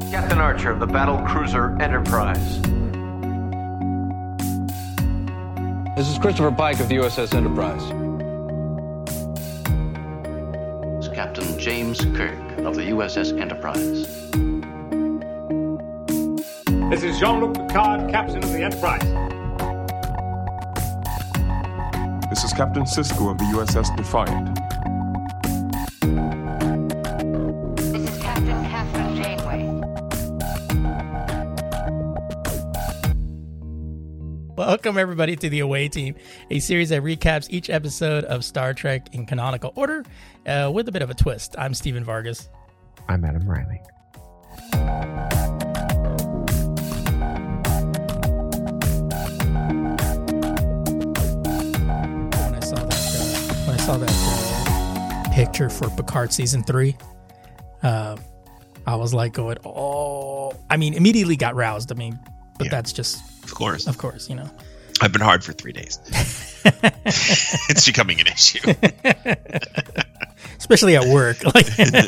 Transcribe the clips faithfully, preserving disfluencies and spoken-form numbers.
Captain Archer of the battle cruiser Enterprise. This is Christopher Pike of the U S S Enterprise. This is Captain James Kirk of the U S S Enterprise. This is Jean-Luc Picard, Captain of the Enterprise. This is Captain Sisko of the U S S Defiant. This is Captain Catherine Janeway. Welcome, everybody, to The Away Team, a series that recaps each episode of Star Trek in canonical order uh, with a bit of a twist. I'm Steven Vargas. I'm Adam Riley. When I saw that, uh, when I saw that uh, picture for Picard season three, uh, I was like, going, "Oh!" I mean, immediately got roused. I mean, but yeah. That's just. Of course. Of course, you know. I've been hard for three days. It's becoming an issue. Especially at work. Like,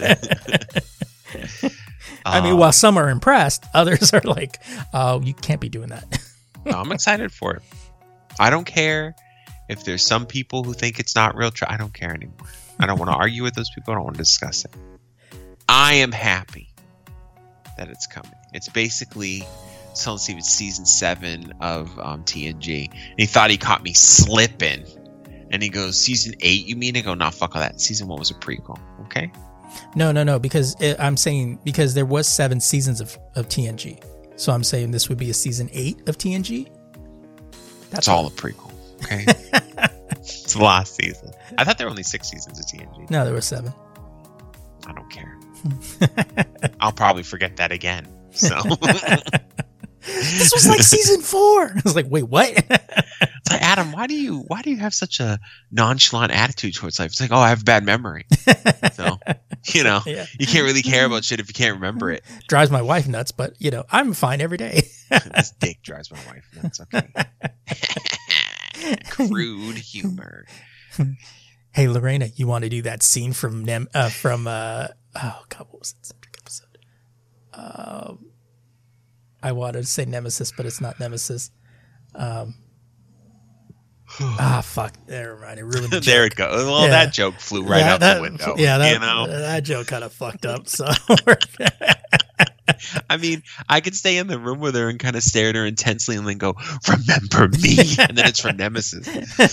I mean, uh, while some are impressed, others are like, oh, you can't be doing that. No, I'm excited for it. I don't care if there's some people who think it's not real. Tra- I don't care anymore. I don't want to argue with those people. I don't want to discuss it. I am happy that it's coming. It's basically... So let's see, it's season seven of um, T N G. And he thought he caught me slipping. And he goes, season eight, you mean? I go, nah, fuck all that. Season one was a prequel, okay? No, no, no, because it, I'm saying, because there was seven seasons of, of T N G. So I'm saying this would be a season eight of T N G? That's it's all a prequel, okay? It's the last season. I thought there were only six seasons of T N G. No, there were seven. I don't care. I'll probably forget that again, so... This was like season four. I was like, wait, what? It's like, Adam, why do you why do you have such a nonchalant attitude towards life? It's like, oh, I have bad memory. So, you know, yeah. You can't really care about shit if you can't remember it. Drives my wife nuts, but, you know, I'm fine every day. This dick drives my wife nuts. Okay. Crude humor. Hey, Lorena, you want to do that scene from, Nem- uh, from uh, oh, God, what was that subject episode? Um... I wanted to say Nemesis, but it's not Nemesis. Um, ah, fuck. Never mind. It ruined the joke. There it goes. Well, yeah. That joke flew right yeah, out that, the window. Yeah, that, you know? that joke kind of fucked up. So, I mean, I could stay in the room with her and kind of stare at her intensely and then go, remember me. And then it's from Nemesis.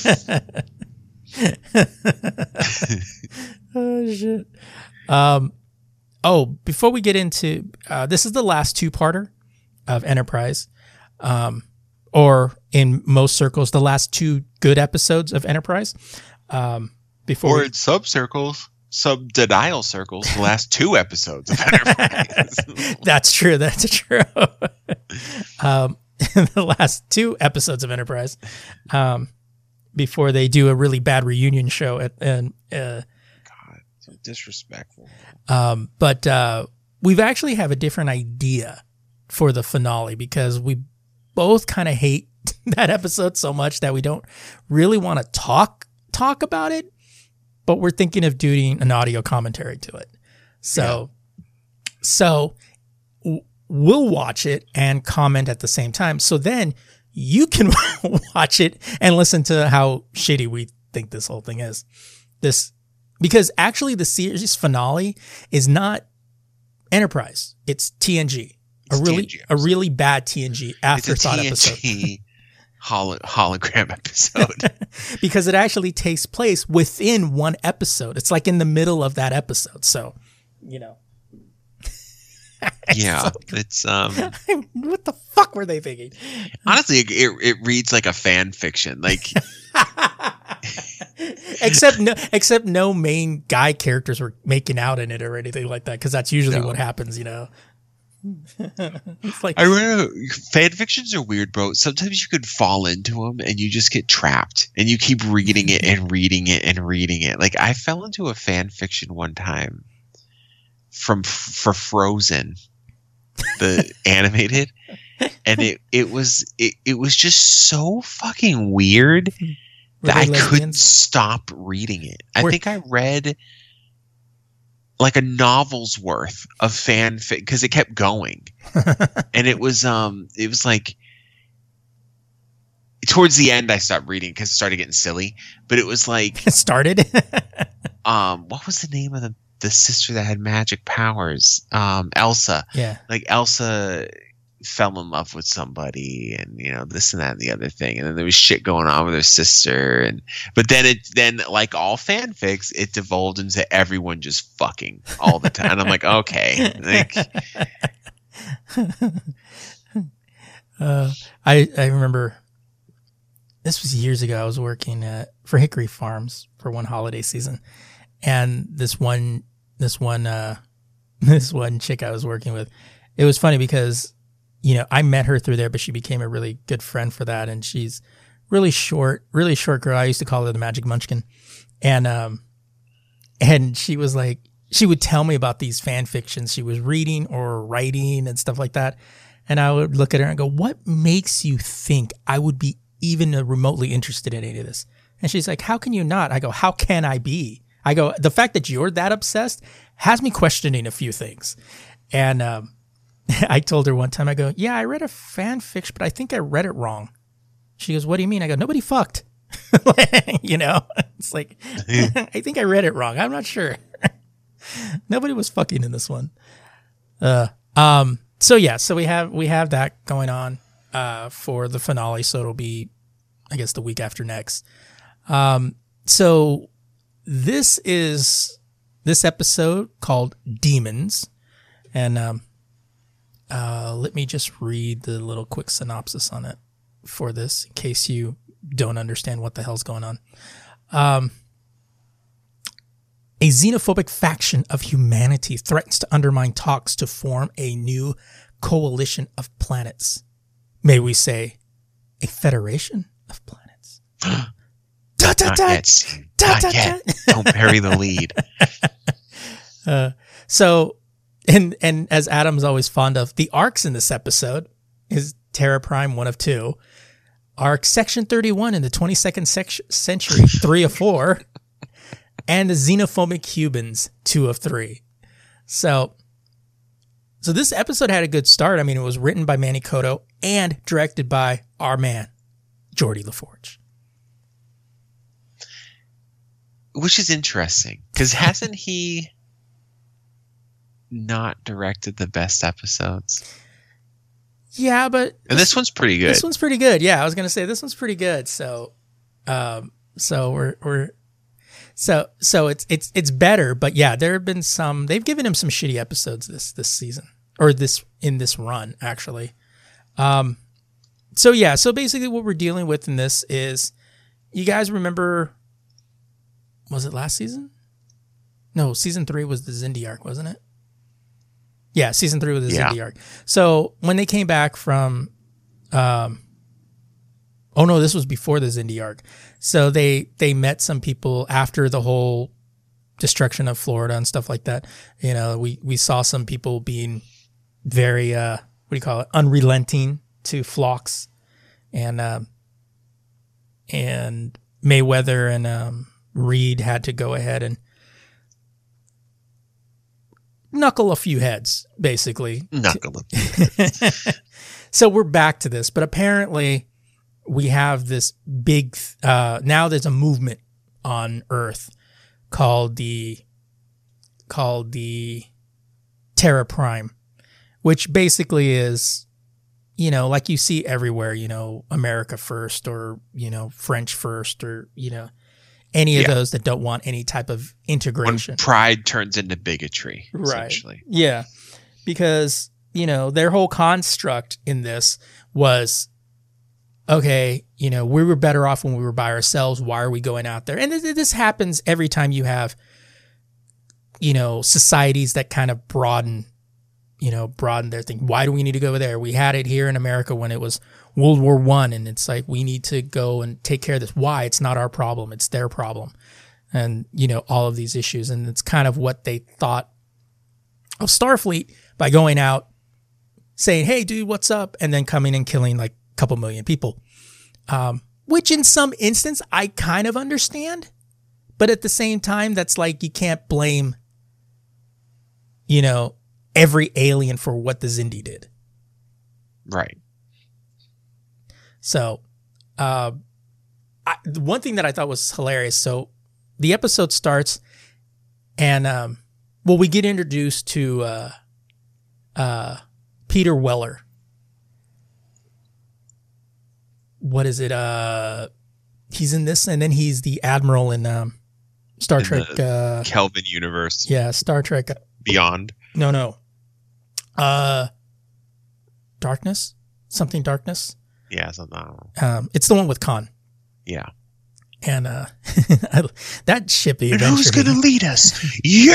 Oh, shit. Um, oh, before we get into, uh, this is the last two-parter of Enterprise, um, or in most circles, the last two good episodes of Enterprise. Um, before or we... in sub circles, sub denial circles, the last two episodes of Enterprise. That's true. That's true. um, the last two episodes of Enterprise, um, before they do a really bad reunion show at and uh, God, so disrespectful. Um, but uh, we've actually have a different idea for the finale because we both kind of hate that episode so much that we don't really want to talk talk about it, but we're thinking of doing an audio commentary to it. So, yeah. so w- we'll watch it and comment at the same time. So then you can watch it and listen to how shitty we think this whole thing is. This because actually the series finale is not Enterprise; it's T N G. A really, T N G a really bad T N G afterthought it's a T N G episode. holo- hologram episode. Because it actually takes place within one episode. It's like in the middle of that episode. So, you know. Yeah, so, it's um. What the fuck were they thinking? Honestly, it it reads like a fan fiction, like. except no, except no main guy characters were making out in it or anything like that, because that's usually no. what happens, you know. It's like, I remember fan fictions are weird, bro. Sometimes you could fall into them and you just get trapped and you keep reading it and reading it and reading it. Like I fell into a fan fiction one time from for Frozen, the animated, and it it was it, it was just so fucking weird that I lesbians? couldn't stop reading it. I We're, think I read like a novel's worth of fanfic because it kept going. And it was um it was like towards the end I stopped reading because it started getting silly. But it was like It started. um what was the name of the the sister that had magic powers? Um Elsa. Yeah. Like Elsa fell in love with somebody, and you know this and that and the other thing, and then there was shit going on with her sister, and but then it then like all fanfics, it devolved into everyone just fucking all the time. And I'm like, okay, like, uh, I I remember this was years ago. I was working at for Hickory Farms for one holiday season, and this one this one uh, this one chick I was working with, it was funny because, you know, I met her through there, but she became a really good friend for that. And she's really short, really short girl. I used to call her the Magic Munchkin. And, um, and she was like, she would tell me about these fan fictions she was reading or writing and stuff like that. And I would look at her and go, what makes you think I would be even remotely interested in any of this? And she's like, how can you not? I go, how can I be? I go, the fact that you're that obsessed has me questioning a few things. And, um, I told her one time, I go, yeah, I read a fan fiction, but I think I read it wrong. She goes, what do you mean? I go, nobody fucked. You know, it's like, I think I read it wrong. I'm not sure. Nobody was fucking in this one. Uh, um, so yeah, so we have, we have that going on, uh, for the finale. So it'll be, I guess, the week after next. Um, so this is this episode called Demons. And, um, Uh, let me just read the little quick synopsis on it for this in case you don't understand what the hell's going on. Um, a xenophobic faction of humanity threatens to undermine talks to form a new coalition of planets. May we say, a federation of planets. da, da, not da, yet. da, Not da, yet. da. Don't bury the lead. uh, so... And and as Adam's always fond of, the arcs in this episode is Terra Prime one of two, Arc Section thirty-one in the twenty-second sec- century three of four, and the Xenophobic Cubans two of three. So, so this episode had a good start. I mean, it was written by Manny Coto and directed by our man, Geordi LaForge. Which is interesting, because hasn't he not directed the best episodes? Yeah, but and this, this one's pretty good. This one's pretty good. Yeah, I was gonna say this one's pretty good. So, um, so we're we're so so it's it's it's better. But yeah, there have been some. They've given him some shitty episodes this this season or this in this run actually. Um, so yeah, so basically what we're dealing with in this is, you guys remember? Was it last season? No, season three was the Xindi arc, wasn't it? Yeah, season three was the yeah. Xindi arc. So when they came back from, um, oh no, this was before the Xindi arc. So they they met some people after the whole destruction of Florida and stuff like that. You know, we we saw some people being very uh, what do you call it, unrelenting to Phlox, and um, and Mayweather and um, Reed had to go ahead and knuckle a few heads, basically. Knuckle a few heads. So we're back to this, but apparently we have this big, uh, now there's a movement on Earth called the, called the Terra Prime, which basically is, you know, like you see everywhere, you know, America first, or, you know, French first, or, you know, any of yeah. those that don't want any type of integration. When pride turns into bigotry, right. essentially. Yeah. Because, you know, their whole construct in this was, okay, you know, we were better off when we were by ourselves. Why are we going out there? And this, this happens every time you have, you know, societies that kind of broaden, you know, broaden their thing. Why do we need to go there? We had it here in America when it was World War One, and it's like, we need to go and take care of this. Why? It's not our problem. It's their problem. And, you know, all of these issues. And it's kind of what they thought of Starfleet by going out, saying, hey, dude, what's up? And then coming and killing like a couple million people. Um, which in some instance, I kind of understand. But at the same time, that's like, you can't blame you know, every alien for what the Xindi did. Right. So, uh, I, the one thing that I thought was hilarious. So, the episode starts, and um, well, we get introduced to uh, uh, Peter Weller. What is it? Uh, he's in this, and then he's the admiral in um, Star In Trek. the Uh, Kelvin universe. yeah, Star Trek. Beyond. No, no. Uh, Darkness? Something Darkness? Yeah, something. I don't know. Um, it's the one with Khan. Yeah. And uh, that ship, the And Adventure. who's gonna lead us? You.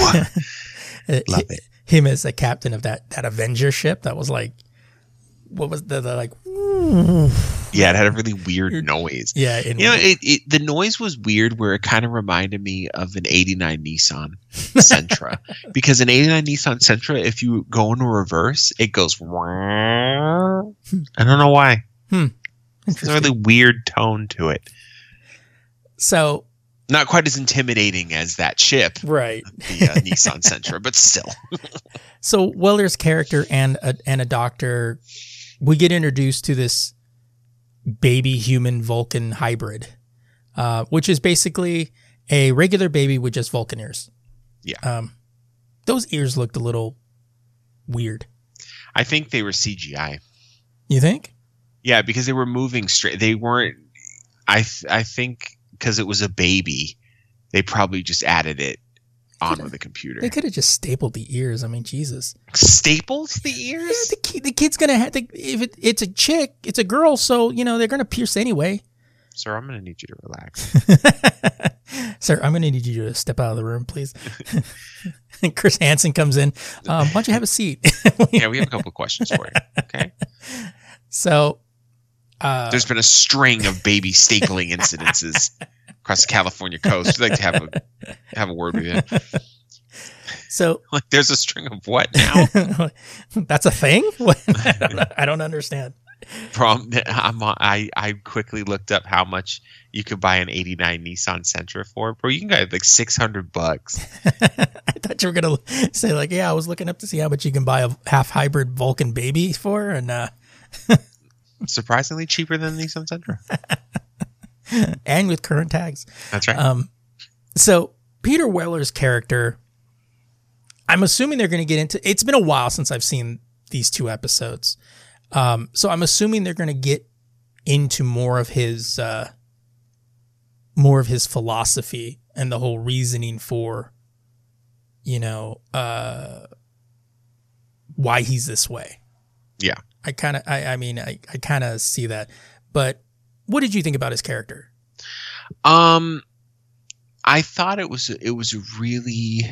Love it. Him as the captain of that that Avenger ship. That was like, what was the, the like? Yeah, it had a really weird noise. Yeah, and You know, it, it the noise was weird where it kind of reminded me of an eighty-nine Nissan Sentra. Because an eighty-nine Nissan Sentra, if you go into reverse, it goes. I don't know why. Hmm. It's a really weird tone to it. So, Not quite as intimidating as that ship, right. the uh, Nissan Sentra, but still. So Weller's character and a, and a doctor, we get introduced to this baby human Vulcan hybrid, uh, which is basically a regular baby with just Vulcan ears. Yeah. Um, those ears looked a little weird. I think they were C G I. You think? Yeah, because they were moving straight. They weren't. I th- I think because it was a baby, they probably just added it onto the computer. They could have just stapled the ears. I mean, Jesus. Staples the Yeah, ears? the, ki- the kid's gonna have. The, if it, it's a chick, it's a girl, so you know they're gonna pierce anyway. Sir, I'm going to need you to relax. Sir, I'm gonna need you to step out of the room, please. And Chris Hansen comes in. Um, why don't you have a seat? Yeah, we have a couple of questions for you. Okay. So, uh, There's been a string of baby stapling incidences across the California coast. We'd like to have a have a word with you. so Like, there's a string of what now? that's a thing. What? I, don't, I don't understand. From I'm on, I I quickly looked up how much you could buy an eighty-nine Nissan Sentra for. Bro, you can get like six hundred bucks. I thought you were gonna say like, yeah, I was looking up to see how much you can buy a half hybrid Vulcan baby for, and uh, Surprisingly cheaper than the Nissan Sentra. and with current tags. That's right. Um, so Peter Weller's character, I'm assuming they're going to get into. It's been a while since I've seen these two episodes, um, so I'm assuming they're going to get into more of his, uh, more of his philosophy and the whole reasoning for, you know, uh, why he's this way. Yeah. I kind of, I, I mean, I, I kind of see that. But what did you think about his character? Um, I thought it was it was a really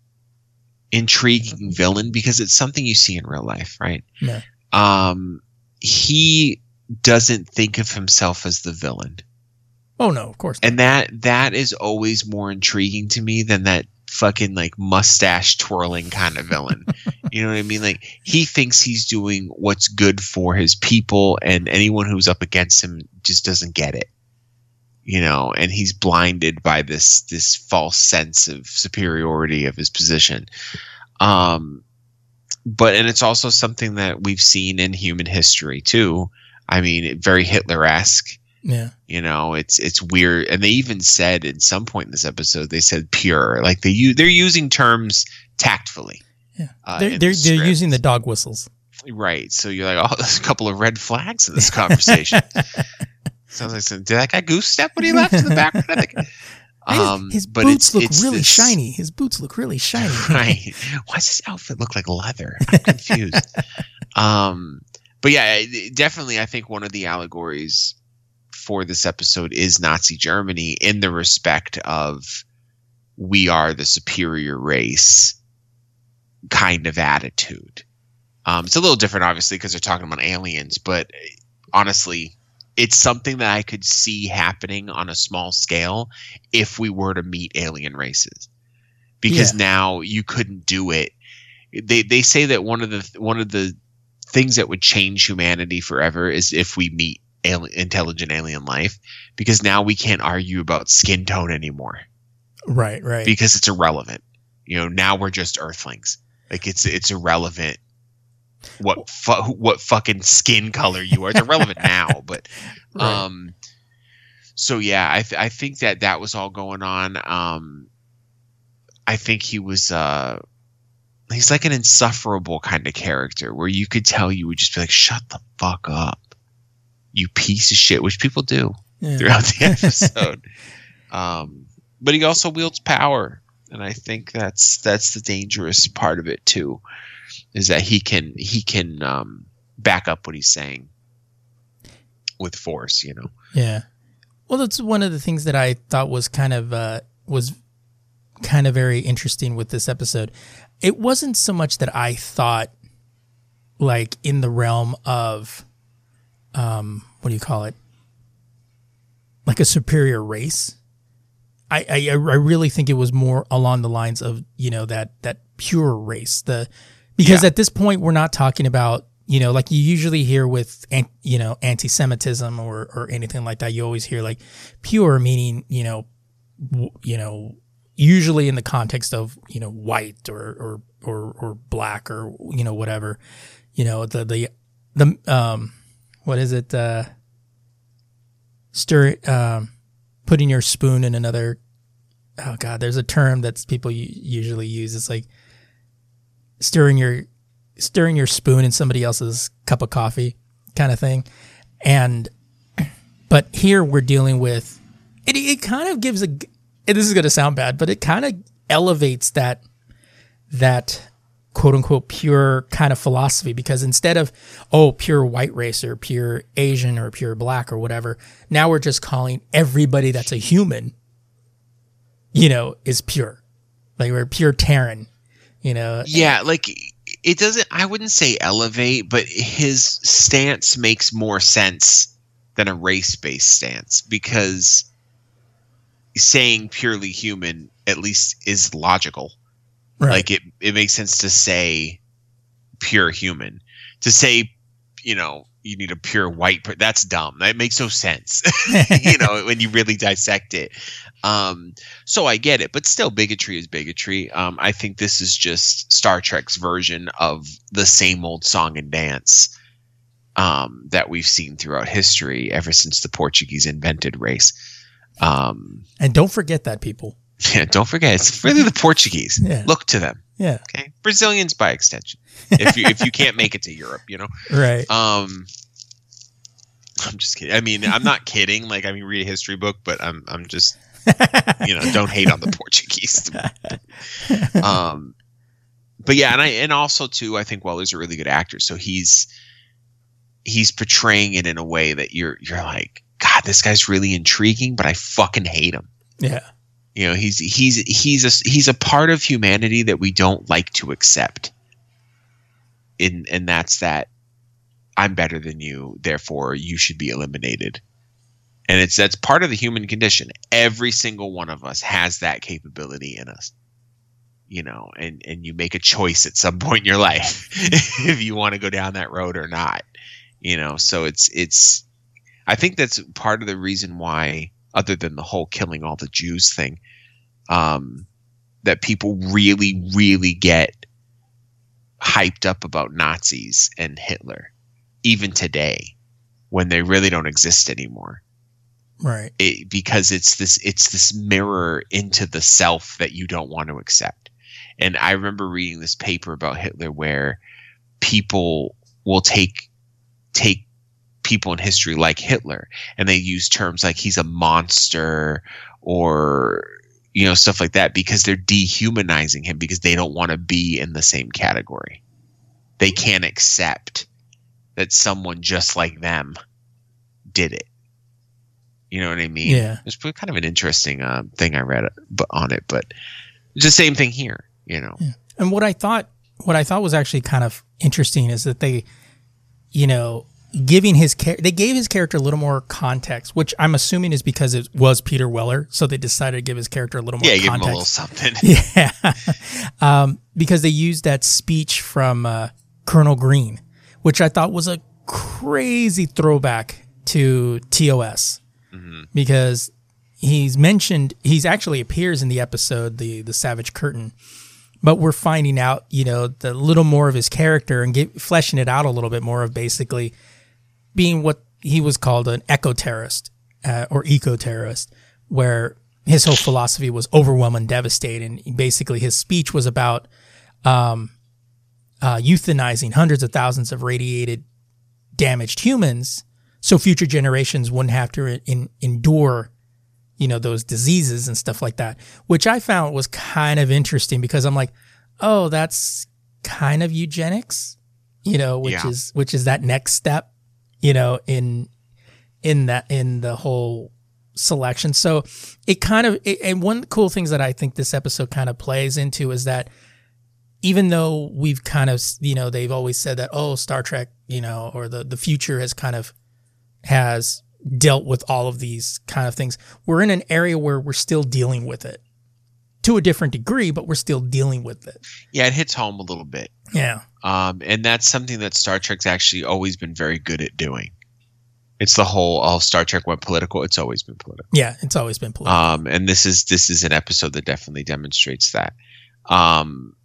intriguing villain because it's something you see in real life, right? Yeah. Um, he doesn't think of himself as the villain, Oh no, of course not. and that that is always more intriguing to me than that fucking like mustache twirling kind of villain. You know what I mean? Like, he thinks he's doing what's good for his people, and anyone who's up against him just doesn't get it. You know, and he's blinded by this this false sense of superiority of his position. Um, but and it's also something that we've seen in human history too. I mean, very Hitler-esque. Yeah. You know, it's it's weird, and they even said at some point in this episode they said pure, like they use they're using terms tactfully. Yeah. Uh, they're in they're, the they're script. using the dog whistles. Right. So you're like, oh, there's a couple of red flags in this conversation. Sounds like some, did that guy goose step when he left in the background? I think. Um, his but boots it's, look it's really this- shiny. His boots look really shiny. Right. Why does his outfit look like leather? I'm confused. um, but yeah, it- definitely, I think one of the allegories for this episode is Nazi Germany in the respect of we are the superior race kind of attitude. Um, it's a little different, obviously, because they're talking about aliens, but honestly, it's something that I could see happening on a small scale if we were to meet alien races, because Yeah. now you couldn't do it. They they say that one of the one of the things that would change humanity forever is if we meet alien, intelligent alien life, because now we can't argue about skin tone anymore Right, right. because it's irrelevant. You know, now we're just Earthlings. Like it's it's irrelevant what fu- what fucking skin color you are. It's irrelevant now, but Right. um, so yeah, I th- I think that that was all going on. Um, I think he was uh, he's like an insufferable kind of character where you could tell you would just be like, shut the fuck up, you piece of shit, which people do Yeah. throughout the episode. um, but he also wields power. And I think that's that's the dangerous part of it too, is that he can he can um, back up what he's saying with force, you know. Yeah. Well, that's one of the things that I thought was kind of uh, was kind of very interesting with this episode. It wasn't so much that I thought, like, in the realm of, um, what do you call it, like a superior race. I, I I really think it was more along the lines of, you know, that that pure race. The because Yeah. at this point we're not talking about, you know, like you usually hear with an- you know anti-Semitism or or anything like that. You always hear like pure meaning, you know, w- you know, usually in the context of, you know, white or or or, or black or, you know, whatever. You know, the the the um what is it? Uh, stir um putting your spoon in another. Oh God, there's a term that people u- usually use. It's like stirring your stirring your spoon in somebody else's cup of coffee, kind of thing. And but here we're dealing with it. It kind of gives a. And this is going to sound bad, but it kind of elevates that that quote unquote pure kind of philosophy, because instead of oh pure white race or pure Asian or pure black or whatever, now we're just calling everybody that's a human, you know, is pure. Like we're pure Terran, you know. Yeah, like it doesn't. I wouldn't say elevate, but his stance makes more sense than a race-based stance, because saying purely human at least is logical. Right. Like it, it makes sense to say pure human. To say, you know, you need a pure white per- that's dumb. That makes no sense. You know, when you really dissect it. Um, so I get it, but still bigotry is bigotry. Um, I think this is just Star Trek's version of the same old song and dance um, that we've seen throughout history ever since the Portuguese invented race. Um, And don't forget that, people. Yeah, don't forget, it's really the Portuguese. Yeah. Look to them. Yeah. Okay, Brazilians by extension. If you if you can't make it to Europe, you know. Right. Um, I'm just kidding. I mean, I'm not kidding. Like, I mean, read a history book, but I'm I'm just, you know, don't hate on the Portuguese. um, but yeah, and I and also too, I think Weller's a really good actor, so he's he's portraying it in a way that you're you're like, God, this guy's really intriguing, but I fucking hate him. Yeah. You know, he's he's he's a he's a part of humanity that we don't like to accept. In and that's that I'm better than you, therefore you should be eliminated. And it's that's part of the human condition. Every single one of us has that capability in us. You know, and and you make a choice at some point in your life if you want to go down that road or not. You know, so it's it's I think that's part of the reason why, other than the whole killing all the Jews thing, um, that people really, really get hyped up about Nazis and Hitler, even today, when they really don't exist anymore. Right. It, because it's this, it's this mirror into the self that you don't want to accept. And I remember reading this paper about Hitler where people will take take people in history like Hitler, and they use terms like he's a monster or, you know, stuff like that, because they're dehumanizing him, because they don't want to be in the same category. They can't accept that someone just like them did it. You know what I mean? Yeah. It's kind of an interesting um, thing I read on it, but it's the same thing here, you know. Yeah. And what I thought, what I thought was actually kind of interesting is that they, you know, giving his char- they gave his character a little more context, which I'm assuming is because it was Peter Weller, so they decided to give his character a little more yeah, context. give him a little something. Yeah, um, because they used that speech from uh, Colonel Green, which I thought was a crazy throwback to T O S, mm-hmm. because he's mentioned, he's actually appears in the episode, the the Savage Curtain, but we're finding out, you know, the little more of his character and get, fleshing it out a little bit more of basically being what he was called an eco-terrorist uh, or eco-terrorist, where his whole philosophy was overwhelm and devastate. And basically his speech was about um, uh, euthanizing hundreds of thousands of radiated, damaged humans so future generations wouldn't have to in, endure, you know, those diseases and stuff like that, which I found was kind of interesting because I'm like, oh, that's kind of eugenics, you know, which Yeah. is which is that next step, you know, in in that in the whole selection. So it kind of it, and one of the cool things that I think this episode kind of plays into is that even though we've kind of, you know, they've always said that, oh, Star Trek, you know, or the the future has kind of has dealt with all of these kind of things. We're in an area where we're still dealing with it to a different degree, but we're still dealing with it. Yeah, it hits home a little bit. Yeah. Um, and that's something that Star Trek's actually always been very good at doing. It's the whole, oh, Star Trek went political. It's always been political. Yeah, it's always been political. Um, and this is this is an episode that definitely demonstrates that. Um,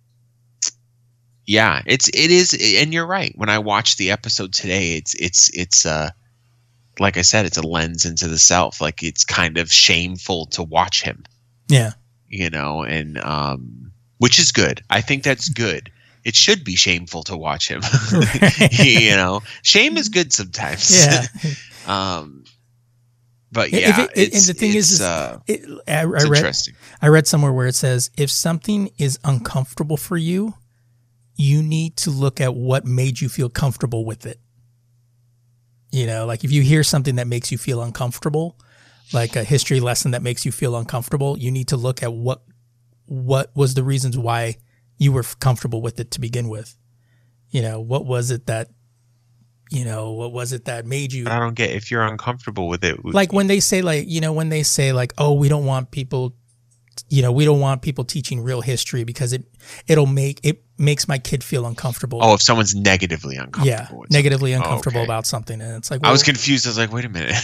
yeah, it's it is, and you're right. When I watched the episode today, it's it's it's uh, like I said, it's a lens into the self. Like it's kind of shameful to watch him. Yeah. You know, and um, which is good. I think that's good. It should be shameful to watch him. You know, shame is good sometimes. Yeah. um, but If yeah, it- it- and it's, the thing is, it's, is uh, it, I, I it's read, interesting. I read somewhere where it says, if something is uncomfortable for you, you need to look at what made you feel comfortable with it. You know, like if you hear something that makes you feel uncomfortable, like a history lesson that makes you feel uncomfortable, you need to look at what what was the reasons why you were comfortable with it to begin with. You know, what was it that, you know, what was it that made you I don't get if you're uncomfortable with it. like when they say like, you know, when they say like, oh, we don't want people, you know, we don't want people teaching real history because it, it'll make, it makes my kid feel uncomfortable. oh, if someone's negatively uncomfortable. yeah. with Negatively something. uncomfortable Oh, okay. about something. And it's like, I was well, confused. I was like, wait a minute.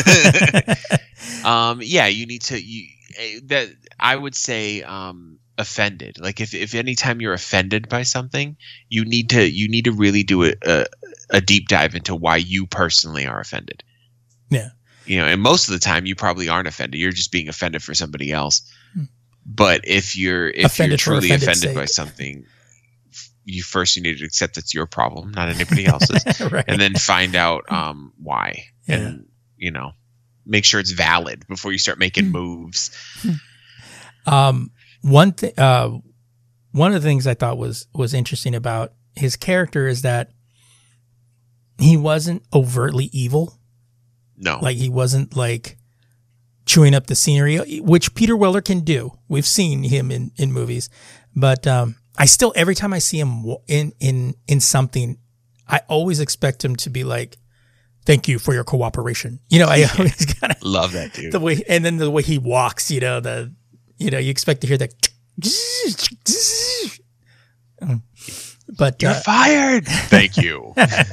um, yeah, you need to. You eh, that I would say um, offended. Like if if anytime you're offended by something, you need to you need to really do a, a a deep dive into why you personally are offended. yeah. You know, and most of the time you probably aren't offended. You're just being offended for somebody else. But if you're if Offended for you're truly offended's offended by sake. something, you first you need to accept that's your problem, not anybody else's, Right. and then find out um, why, Yeah. and you know, make sure it's valid before you start making Hmm. moves. Um, one thing, uh, one of the things I thought was, was interesting about his character is that he wasn't overtly evil. No, Like he wasn't like chewing up the scenery, which Peter Weller can do. We've seen him in, in movies, but um, I still every time I see him w- in in in something, I always expect him to be like, "Thank you for your cooperation." You know, I always kind of love that dude. the way, and then the way he walks. You know, the you know you expect to hear that. But You're uh, fired. Thank you.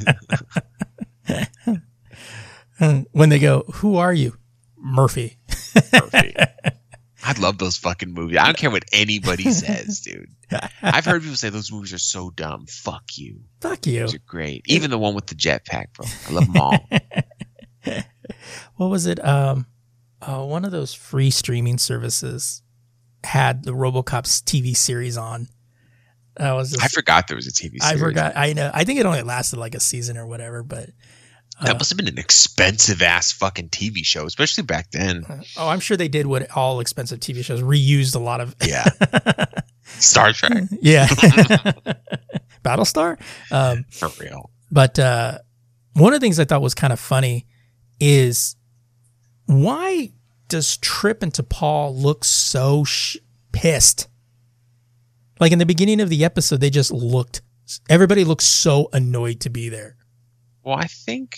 when they go, "Who are you?" Murphy. Perfect. I love those fucking movies. I don't care what anybody says, dude. I've heard people say those movies are so dumb. Fuck you. Fuck you. Those are great. Even the one with the jetpack, bro. I love them all. What was it? Um, uh, one of those free streaming services had the RoboCop's T V series on. That was just, I forgot there was a T V I series. forgot. I know. I think it only lasted like a season or whatever. But That must have been an expensive ass fucking T V show, especially back then. oh, I'm sure they did what all expensive T V shows reused a lot of. Yeah. Star Trek. Yeah. Battlestar. Um, For real. But uh, one of the things I thought was kind of funny is why does Trip and T'Pol look so sh- pissed? Like in the beginning of the episode, they just looked, everybody looked so annoyed to be there. Well, I think,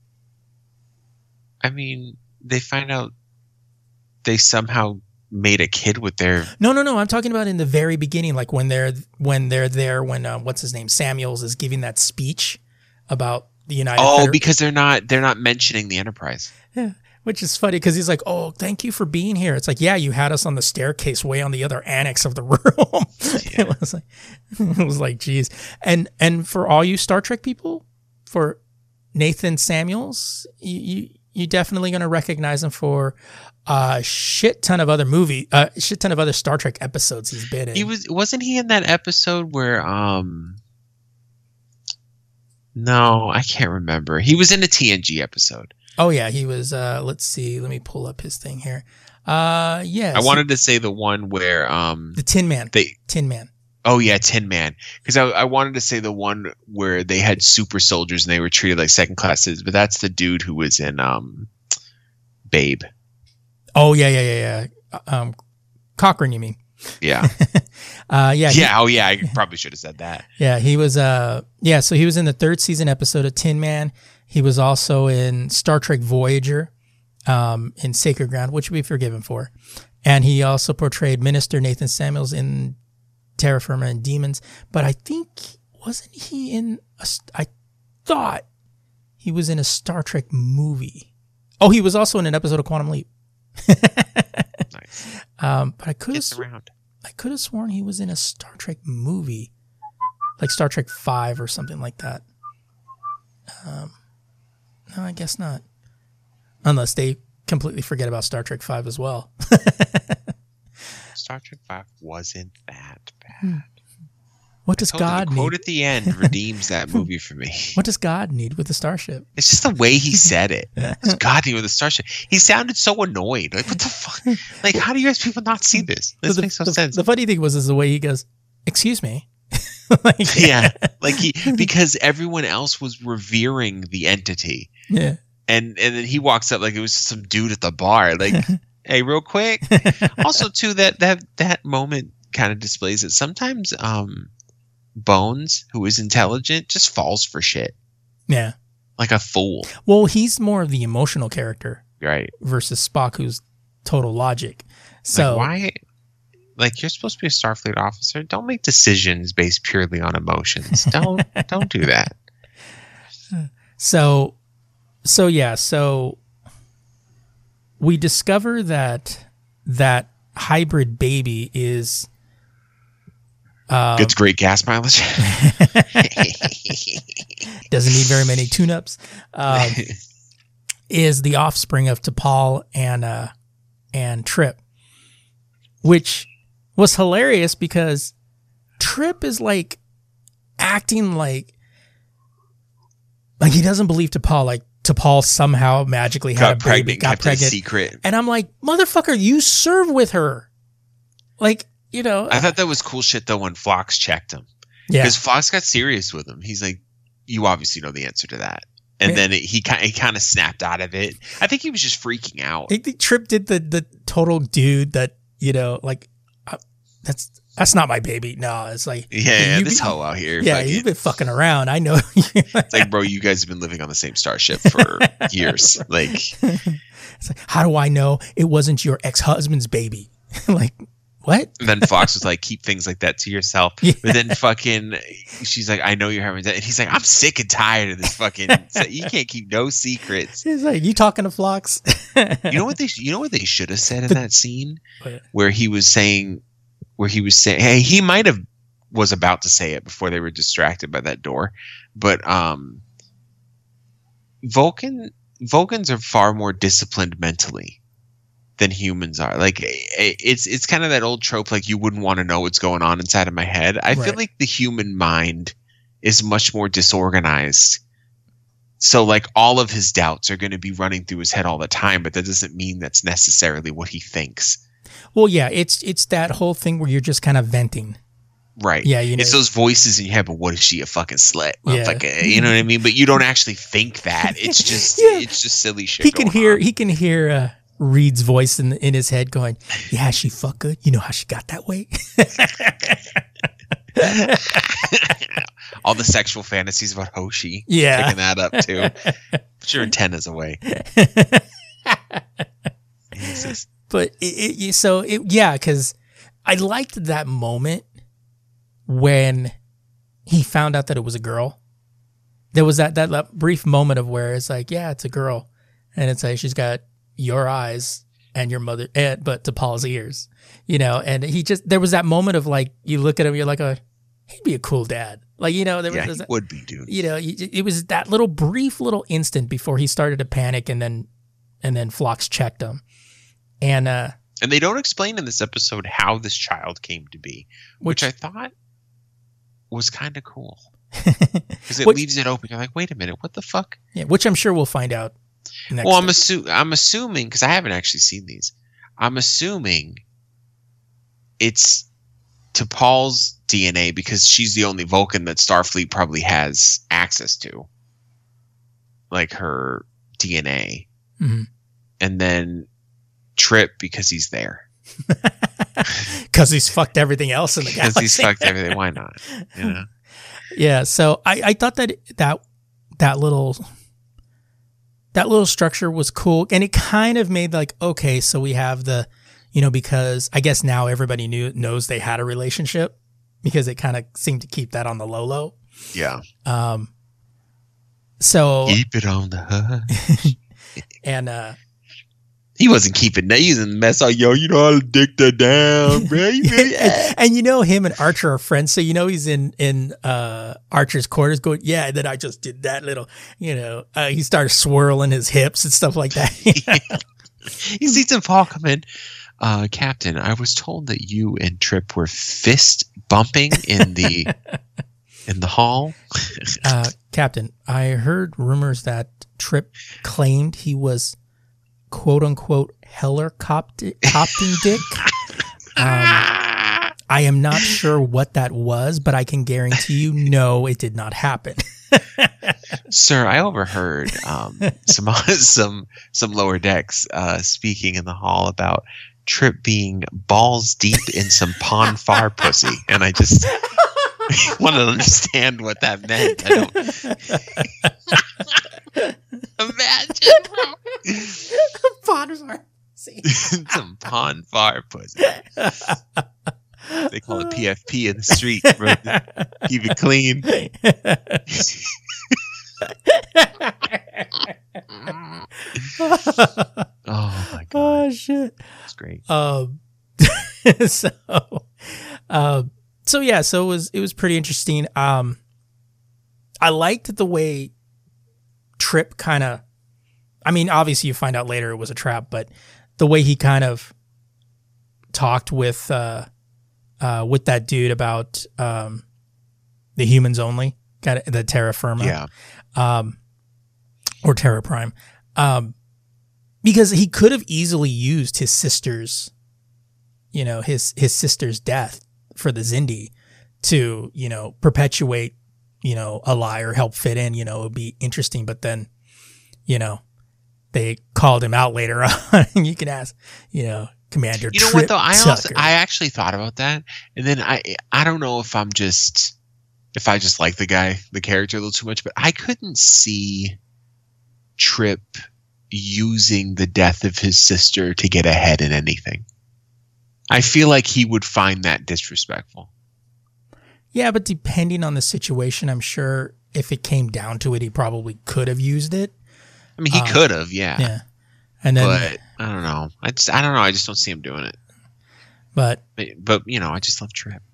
I mean, they find out they somehow made a kid with their. No, no, no. I'm talking about in the very beginning, like when they're when they're there, when uh, what's his name, Samuels is giving that speech about the United. Oh, Feder- because they're not they're not mentioning the Enterprise. yeah. Which is funny because he's like, "Oh, thank you for being here." It's like, "Yeah, you had us on the staircase, way on the other annex of the room." Yeah. It was like, it was like, geez. And and for all you Star Trek people, for Nathan Samuels, you you you definitely gonna recognize him for a shit ton of other movie, a uh, shit ton of other Star Trek episodes he's been in. He was wasn't he in that episode where um. No, I can't remember. He was in a T N G episode. Oh yeah, he was. Uh, let's see. Let me pull up his thing here. Uh, yeah. I wanted to say the one where um the Tin Man. They Tin Man. Oh yeah, Tin Man. Because I, I wanted to say the one where they had super soldiers and they were treated like second class citizens, but that's the dude who was in um Babe. Oh yeah, yeah, yeah, yeah. Um, Cochran, you mean? Yeah. uh, yeah. He, yeah. Oh yeah. I probably should have said that. Yeah, he was. Uh, yeah. So he was in the third season episode of Tin Man. He was also in Star Trek Voyager, um, in Sacred Ground, which we forgive him for, and he also portrayed Minister Nathan Samuels in Terra Firma and Demons. But I think wasn't he in? A, I thought he was in a Star Trek movie. Oh, he was also in an episode of Quantum Leap. Nice. Um, but I could have Gets around. I could have sworn he was in a Star Trek movie, like Star Trek Five or something like that. Um, no, I guess not. Unless they completely forget about Star Trek Five as well. Star Trek Five wasn't that bad. Hmm. What does God the quote need? at the end redeems that movie for me. What does God need with the starship? It's just the way he said it. What does God need with the starship? He sounded so annoyed. Like, what the fuck? Like, how do you guys people not see this? This the, makes no the, sense. The funny thing was is the way he goes, "Excuse me." Like, yeah, like he because everyone else was revering the entity. Yeah, and and then he walks up like it was some dude at the bar. Like, hey, real quick. Also, too, that that that moment kind of displays it. Sometimes, um. Bones, who is intelligent, just falls for shit. Yeah. Like a fool. Well, he's more of the emotional character. Right. Versus Spock, who's total logic. So like why like you're supposed to be a Starfleet officer. Don't make decisions based purely on emotions. Don't don't do that. So so yeah, so we discover that that hybrid baby is Um, Gets great gas mileage. Doesn't need very many tune-ups. Um, is the offspring of T'Pol and uh, and Trip, which was hilarious because Trip is like acting like like he doesn't believe T'Pol. Like T'Pol somehow magically had got a baby, pregnant, got kept pregnant, it secret. And I'm like, motherfucker, you serve with her, like. You know, I thought that was cool shit though when Phlox checked him. Yeah, because Phlox got serious with him. He's like, "You obviously know the answer to that," and yeah. then it, he kind he kind of snapped out of it. I think he was just freaking out. I think Trip did the the total dude that you know, like uh, that's that's not my baby. No, it's like yeah, yeah this be, hoe out here. Yeah, fucking, you've been fucking around. I know. It's like, bro, you guys have been living on the same starship for years. Like, it's like, how do I know it wasn't your ex husband's baby? Like. What? And then Fox was like, keep things like that to yourself. Yeah. But then fucking, she's like, I know you're having that. And he's like, I'm sick and tired of this fucking, so you can't keep no secrets. He's like, you talking to Phlox? You know what they, you know what they should have said in the, that scene? What? Where he was saying, where he was saying, hey, he might have was about to say it before they were distracted by that door. But, um, Vulcan, Vulcans are far more disciplined mentally than humans are. Like it's it's kind of that old trope, like you wouldn't want to know what's going on inside of my head. I right. feel like the human mind is much more disorganized. So like all of his doubts are going to be running through his head all the time, but that doesn't mean that's necessarily what he thinks. Well, yeah, it's it's that whole thing where you're just kind of venting. Right. Yeah, you know, it's those voices in your head, but what is she, a fucking slut? Yeah. Like, you know what I mean? But you don't actually think that. It's just yeah. it's just silly shit. He can hear on. he can hear uh Reed's voice in in his head going, yeah, she fuck good. You know how she got that way? All the sexual fantasies about Hoshi. Yeah. Picking that up too. Put your antennas away. But it, it, so it, yeah, because I liked that moment when he found out that it was a girl. There was that, that that brief moment of where it's like, yeah, it's a girl. And it's like she's got your eyes and your mother, and, but to Paul's ears, you know, and he just, there was that moment of like, you look at him, you're like, oh, he'd be a cool dad. Like, you know, there Yeah, was, he that, would be, dude. you know, it was that little brief little instant before he started to panic, and then, and then Phlox checked him. And, uh, And they don't explain in this episode how this child came to be, which, which I thought was kind of cool. Because it which, leaves it open. You're like, wait a minute, what the fuck? Yeah, which I'm sure we'll find out next well, I'm, episode. assu- I'm assuming, because I haven't actually seen these, I'm assuming it's to Paul's D N A because she's the only Vulcan that Starfleet probably has access to. Like her D N A. Mm-hmm. And then Trip because he's there. Because he's fucked everything else in the galaxy. Because he's fucked everything. Why not? You know? Yeah, so I, I thought that that that little that little structure was cool, and it kind of made like, okay, so we have the, you know, because I guess now everybody knew knows they had a relationship, because it kind of seemed to keep that on the low low. Yeah. Um. So keep it on the hush. And uh, he wasn't keeping that. He was in the mess. Like, yo, you know how to dick that down, bro. You really, and, and you know him and Archer are friends, so you know he's in in uh, Archer's quarters going, yeah. And then I just did that little, you know, uh, he started swirling his hips and stuff like that. He sees him Paul come in. Uh, Captain, I was told that you and Trip were fist bumping in the in the hall. uh, Captain, I heard rumors that Trip claimed he was quote unquote helicopter copting dick. Um, I am not sure what that was, but I can guarantee you, no, it did not happen. Sir, I overheard um, some some some lower decks uh, speaking in the hall about Trip being balls deep in some pon far pussy, and I just want to understand what that meant. I don't imagine, bro. Pon far pussy. Some pon far pussy. They call it P F P in the street, bro. Keep it clean. Oh my god! Oh shit! It's great. Um, so, um, so yeah, so it was it was pretty interesting. Um, I liked the way Trip kind of. I mean, obviously, you find out later it was a trap, but the way he kind of talked with uh, uh, with that dude about um, the humans only, got the Terra Firma, Yeah. um, or Terra Prime. Um, because he could have easily used his sister's, you know, his, his sister's death for the Xindi to, you know, perpetuate, you know, a lie or help fit in, you know, it would be interesting. But then, you know, they called him out later on, and you can ask, you know, Commander You know Trip what though? I Tucker. also I actually thought about that, and then I I don't know if I'm just if I just like the guy, the character a little too much, but I couldn't see Trip using the death of his sister to get ahead in anything. I feel like he would find that disrespectful. Yeah, but depending on the situation, I'm sure if it came down to it, he probably could have used it. I mean, he Um, could have, yeah. Yeah. And then, But I don't know. I just, I don't know. I just don't see him doing it. but But, but you know, I just love Trip.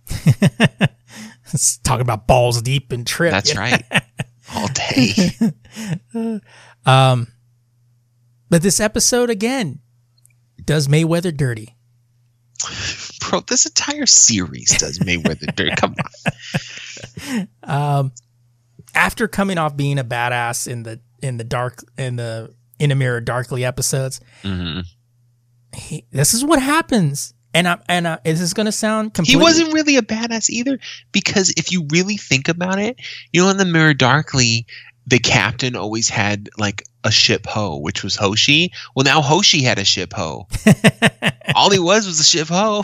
talking about balls deep and Trip. That's you know? right. All day. Um, but this episode again does Mayweather dirty. Bro, this entire series does Mayweather dirty. Come on. Um, after coming off being a badass in the in the dark in the In a Mirror Darkly episodes, Mm-hmm. he, this is what happens. And I and I, this is going to sound He completely. wasn't really a badass either, because if you really think about it, you know, in the Mirror Darkly, the captain always had like a ship hoe, which was Hoshi. Well, now Hoshi had a ship hoe. All he was was a ship hoe.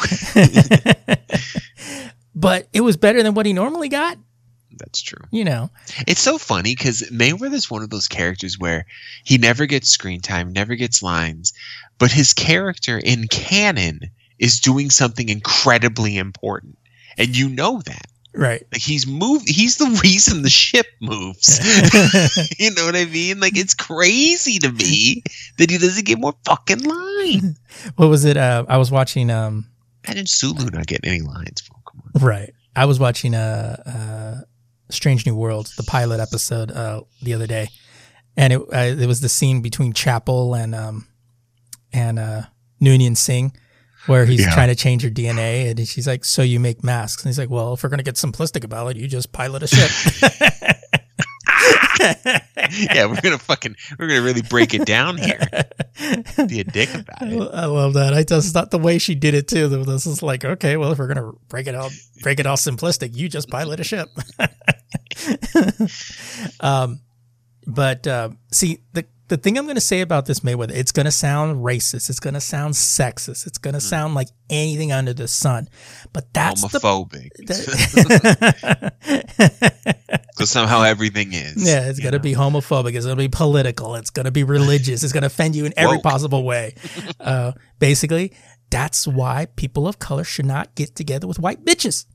But it was better than what he normally got. That's true. You know. It's so funny because Mayweather's one of those characters where he never gets screen time, never gets lines, but his character in canon is doing something incredibly important. And you know that. Right. Like he's move. He's the reason the ship moves. You know what I mean? Like it's crazy to me that he doesn't get more fucking lines. What was it? Uh, I was watching. Um, Imagine Sulu not getting any lines. Oh, come on. right. I was watching uh, uh, Strange New Worlds, the pilot episode, uh, the other day, and it uh, it was the scene between Chapel and um, and uh, Noonien Singh, where he's Yeah. trying to change her D N A, and she's like, "So you make masks?" And he's like, "Well, if we're gonna get simplistic about it, you just pilot a ship." Yeah, we're gonna fucking we're gonna really break it down here. Be a dick about it. I love that. I just thought the way she did it too. This is like, okay, well, if we're gonna break it all, break it all simplistic, you just pilot a ship. um, but uh, see, the the thing I'm gonna say about this Mayweather, it's gonna sound racist, it's gonna sound sexist, it's gonna sound like anything under the sun. But that's Homophobic. The, Because somehow everything is. yeah, it's you gonna know? be homophobic. It's gonna be political. It's gonna be religious. It's gonna offend you in every Woke. possible way. Uh, basically, that's why people of color should not get together with white bitches,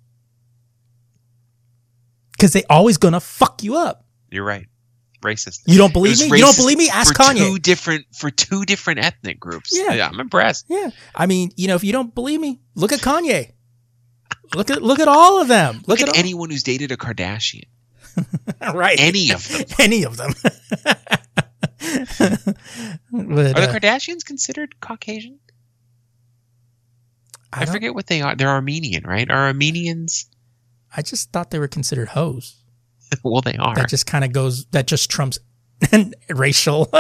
because they always gonna fuck you up. You're right. Racist. You don't It believe was me? You don't racist believe me? Ask for Kanye. Two different for two different ethnic groups. Yeah. I'm impressed. Yeah, I mean, you know, if you don't believe me, look at Kanye. Look at look at all of them. Look, Look, at, all- anyone who's dated a Kardashian. right. Any of them. Any of them. But, Are the uh, Kardashians considered Caucasian? I, don't- forget what they are. They're Armenian, right? Are Armenians? I just thought they were considered hoes. Well, they are. That just kind of goes. That just trumps racial,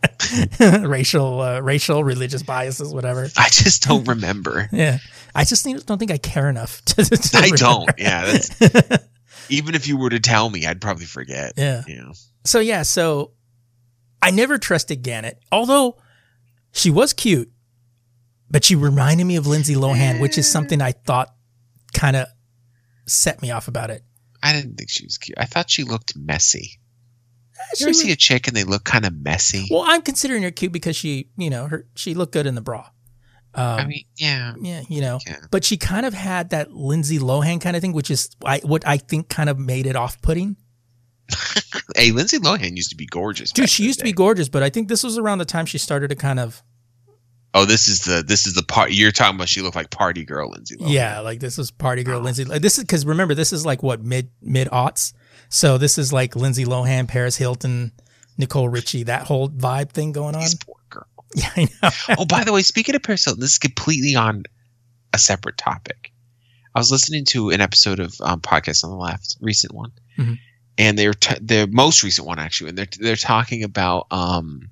racial, uh, racial, religious biases, whatever. I just don't remember. Yeah, I just think, don't think I care enough. To, to I remember. don't. Yeah. That's, even if you were to tell me, I'd probably forget. Yeah. You know. So yeah, so I never trusted Gannett, although she was cute, but she reminded me of Lindsay Lohan, which is something I thought kind of set me off about it. I didn't think she was cute. I thought she looked messy. She You ever was- see a chick and they look kind of messy? well, I'm considering her cute because she, you know, her she looked good in the bra. Um, I mean, yeah. yeah, you know, Yeah. but she kind of had that Lindsay Lohan kind of thing, which is I, what I think kind of made it off-putting. Hey, Lindsay Lohan used to be gorgeous. Dude, back she in the used to be day. gorgeous, but I think this was around the time she started to kind of, Oh, this is the this is the part you're talking about. She looked like party girl Lindsay Lohan. yeah, like this was party girl Lindsay. Like this is because remember this is like what mid mid aughts, so this is like Lindsay Lohan, Paris Hilton, Nicole Richie, that whole vibe thing going on. This poor girl. Yeah, I know. Oh, by the way, speaking of Paris Hilton, this is completely on a separate topic. I was listening to an episode of um, Podcast on the Left, recent one, Mhm. and they're t- the most recent one actually, and they're they're talking about um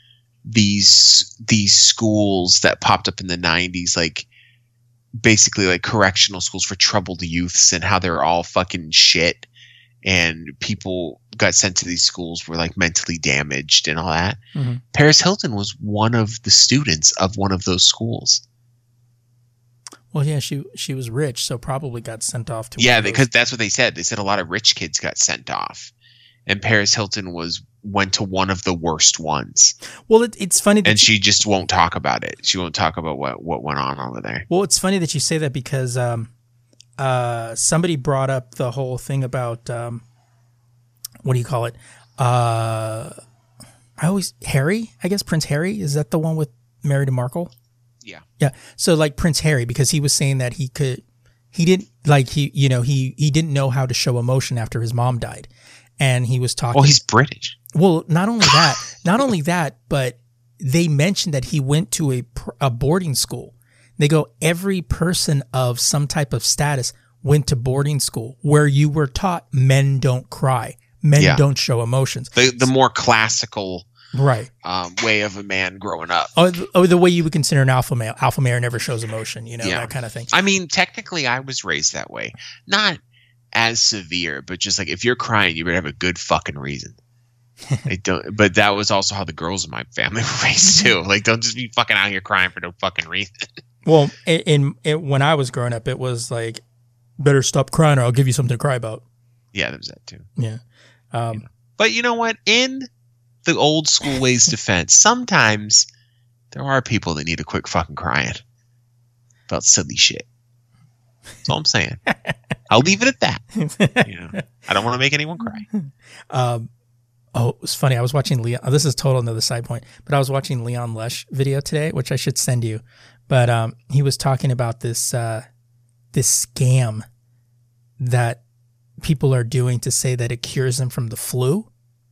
these these schools that popped up in the nineties, like basically like correctional schools for troubled youths, and how they're all fucking shit, and people got sent to these schools were like mentally damaged and all that. Mhm. Paris Hilton was one of the students of one of those schools. Well, yeah, she she was rich, so probably got sent off to. Yeah, one of those- because that's what they said. They said a lot of rich kids got sent off, and Paris Hilton was went to one of the worst ones, well, it, it's funny that and you- she just won't talk about it. She won't talk about what what went on over there. Well, it's funny that you say that because um, uh, somebody brought up the whole thing about um, what do you call it? Uh, I always Harry, I guess Prince Harry, is that the one with Mary DeMarco? Yeah. Yeah. So like Prince Harry, because he was saying that he could, he didn't like he, you know, he he didn't know how to show emotion after his mom died, and he was talking. Well, he's British. Well, not only that, not only that, but they mentioned that he went to a, pr- a boarding school. They go, every person of some type of status went to boarding school where you were taught men don't cry, men Yeah. don't show emotions. The the more classical Right. um, way of a man growing up. Oh, th- oh, the way you would consider an alpha male. Alpha male never shows emotion, you know, Yeah. that kind of thing. I mean, technically, I was raised that way. Not as severe, but just like if you're crying, you better have a good fucking reason. I don't. But that was also how the girls in my family were raised too. Like, don't just be fucking out here crying for no fucking reason. Well, in, in, in when I was growing up, it was like, better stop crying or I'll give you something to cry about. Yeah, there was that too. Yeah. Um, But you know what? In the old school ways defense, sometimes there are people that need a quick fucking crying about silly shit. That's all I'm saying. I'll leave it at that. You know, I don't want to make anyone cry. Um, oh, it was funny. I was watching Leon. Oh, this is total another side point, but I was watching Leon Lush video today, which I should send you. But um, he was talking about this uh, this scam that people are doing to say that it cures them from the flu.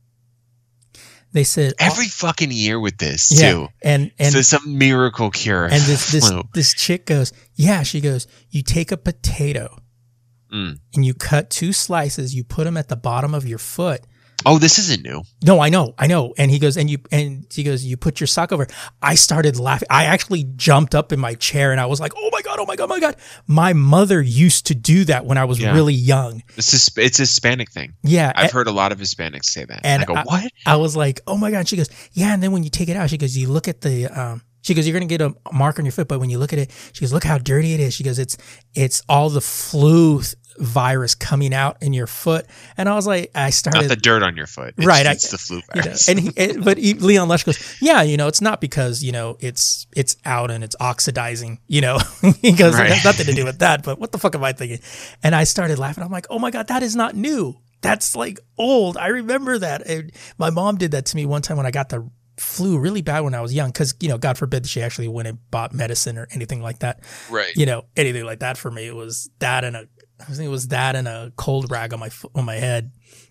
They said every fucking year with this yeah, too, and and so some miracle cure. And this this flu. this chick goes, yeah. She goes, you take a potato Mm. and you cut two slices. You put them at the bottom of your foot. Oh, this isn't new. No, I know, I know. And he goes, and you and he goes, you put your sock over. I started laughing. I actually jumped up in my chair and I was like, oh my god, oh my god, oh my god. My mother used to do that when I was Yeah. really young. This is it's a Hispanic thing. Yeah, I've and- heard a lot of Hispanics say that. And I go, I, what? I was like, oh my God. And she goes, yeah. And then when you take it out, she goes, you look at the, um, she goes, you're going to get a mark on your foot. But when you look at it, she goes, look how dirty it is. She goes, it's, it's all the flu th- virus coming out in your foot. And I was like, I started. Not the dirt on your foot. It's, right. It's I, the flu you know, virus. and he, it, but he, Leon Lush goes, yeah, you know, it's not because, you know, it's, it's out and it's oxidizing, you know, he goes, Right. it has nothing to do with that, but what the fuck am I thinking? And I started laughing. I'm like, oh my God, that is not new. That's like old. I remember that. And my mom did that to me one time when I got the flu really bad when I was young. Cause you know, God forbid she actually went and bought medicine or anything like that. Right. You know, anything like that for me. It was that and a, I think it was that and a cold rag on my fo- on my head.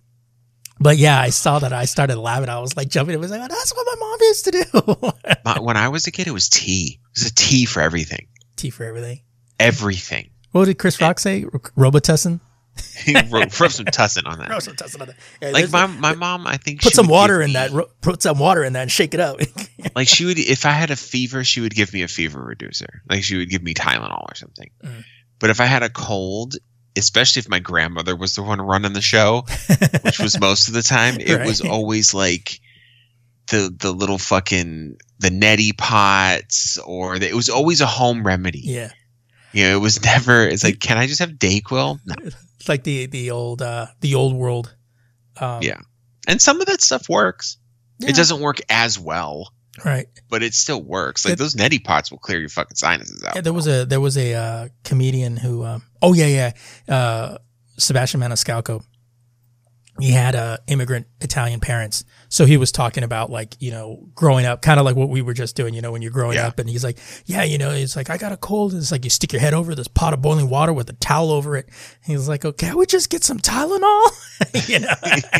But yeah, I saw that. I started laughing. I was like jumping. It was like, oh, that's what my mom used to do. My, when I was a kid, it was tea. It was a tea for everything. Tea for everything. Everything. What did Chris Rock say? Robitussin? He wrote, wrote some tussin on that. Robitussin on that. Yeah, Like there's my a- my mom, I think put she some would water give in me- that. ro- Put some water in that and shake it up. Like she would, if I had a fever, she would give me a fever reducer. Like she would give me Tylenol or something. Mm. But if I had a cold, especially if my grandmother was the one running the show, which was most of the time, it Right. was always like the the little fucking the neti pots, or the, it was always a home remedy. Yeah. You know, it was never. It's like, can I just have Dayquil? No. It's like the the old uh, the old world. Um, Yeah. And some of that stuff works. yeah, It doesn't work as well, right. but it still works. Like It- those neti pots will clear your fucking sinuses out. Yeah, there was a there was a uh, comedian who. Um, oh yeah, yeah. Uh, Sebastian Maniscalco. He had uh, immigrant Italian parents, so he was talking about like you know growing up, kind of like what we were just doing. You know, when you're growing Yeah. up, and he's like, yeah, you know, it's like I got a cold. And it's like you stick your head over this pot of boiling water with a towel over it. He's like, okay, can we just get some Tylenol? you know.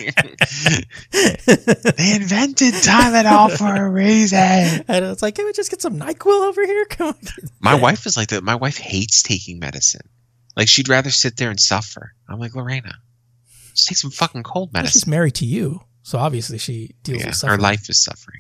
They invented Tylenol for a reason. And it's like, can we just get some NyQuil over here? Come on. My wife is like that. My wife hates taking medicine. Like she'd rather sit there and suffer. I'm like, Lorena, just take some fucking cold Well, she's medicine. married to you, so obviously she deals Yeah, with her suffering. life is suffering.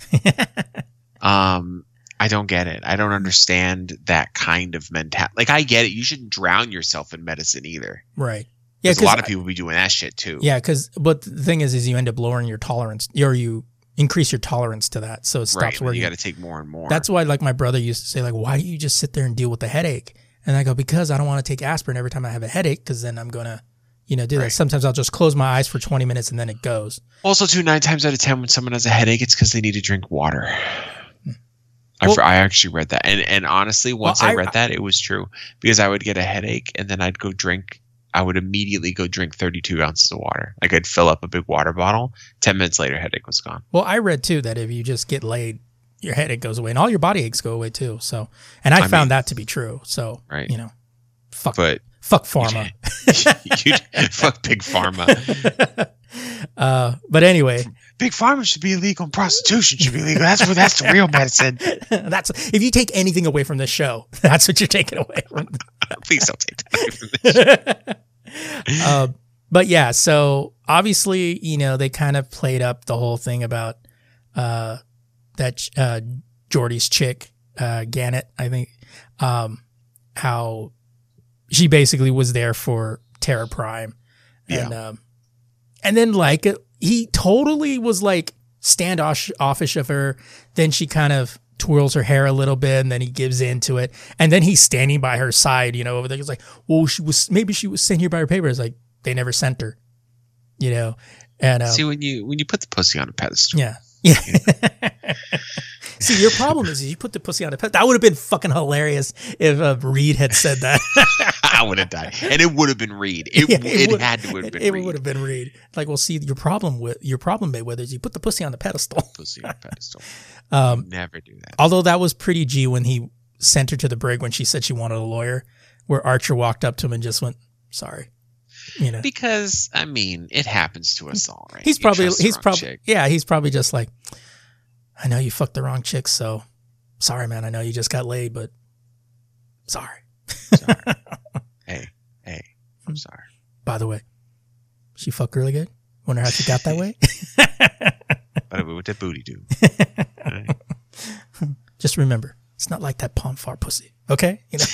um, I don't get it. I don't understand that kind of mentality. Like I get it. You shouldn't drown yourself in medicine either. Right. Yeah, Because a lot of I- people be doing that shit too. Yeah, because but the thing is, is you end up lowering your tolerance, or you increase your tolerance to that, so it stops right. where You you. got to take more and more. That's why, like my brother used to say, like, why do you just sit there and deal with the headache? And I go, because I don't want to take aspirin every time I have a headache, because then I'm gonna, you know, do that. Right. Sometimes Sometimes I'll just close my eyes for twenty minutes and then it goes. also too. Nine times out of ten, when someone has a headache, it's because they need to drink water. I Well- I actually read that, and and honestly, once Well, I, I- read that, it was true because I would get a headache, and then I'd go drink. I would immediately go drink thirty-two ounces of water. Like I'd fill up a big water bottle. Ten minutes later, headache was gone. Well, I read too that if you just get laid, your headache goes away and all your body aches go away too. So, and I, I found mean- that to be true. So, Right. you know, fuck, But fuck pharma. you fuck big pharma. uh, but anyway, Big pharma should be illegal, and prostitution should be illegal. That's where that's the real medicine. that's if you take anything away from this show, that's what you're taking away from. Please don't take that away from this. uh, but yeah, so obviously, you know, they kind of played up the whole thing about uh, that uh, Jordy's chick, uh, Gannett, I think, um, how she basically was there for Terra Prime. And, um, and then like he totally was like standoffish of her. Then she kind of twirls her hair a little bit and then he gives into it. And then he's standing by her side, you know, over there. He's like, well, she was, maybe she was sent here by her papers. Like they never sent her, you know? And, um, See, when you when you put the pussy on a pedestal, yeah. Yeah. See, your problem is, is you put the pussy on a pedestal. That would have been fucking hilarious if uh, Reed had said that. I would have died, and it would have been Reed. It, Yeah, it, would- had to have been It Reed. would have been Reed. Like, well, see, your problem with your problem, Mayweather, is you put the pussy on the pedestal. Pussy on pedestal. Um, Never do that. Although that was pretty G when he sent her to the brig when she said she wanted a lawyer, where Archer walked up to him and just went, "Sorry," you know. Because I mean, it happens to us all, right? He's You probably trust the he's wrong probably chick. yeah he's probably just like, I know you fucked the wrong chick, so sorry, man. I know you just got laid, but sorry. Sorry. hey, hey, I'm sorry. By the way, she fucked really good. Wonder how she got that way. By the way, what that booty do? Right. Just remember, it's not like that palm far pussy. Okay, you know.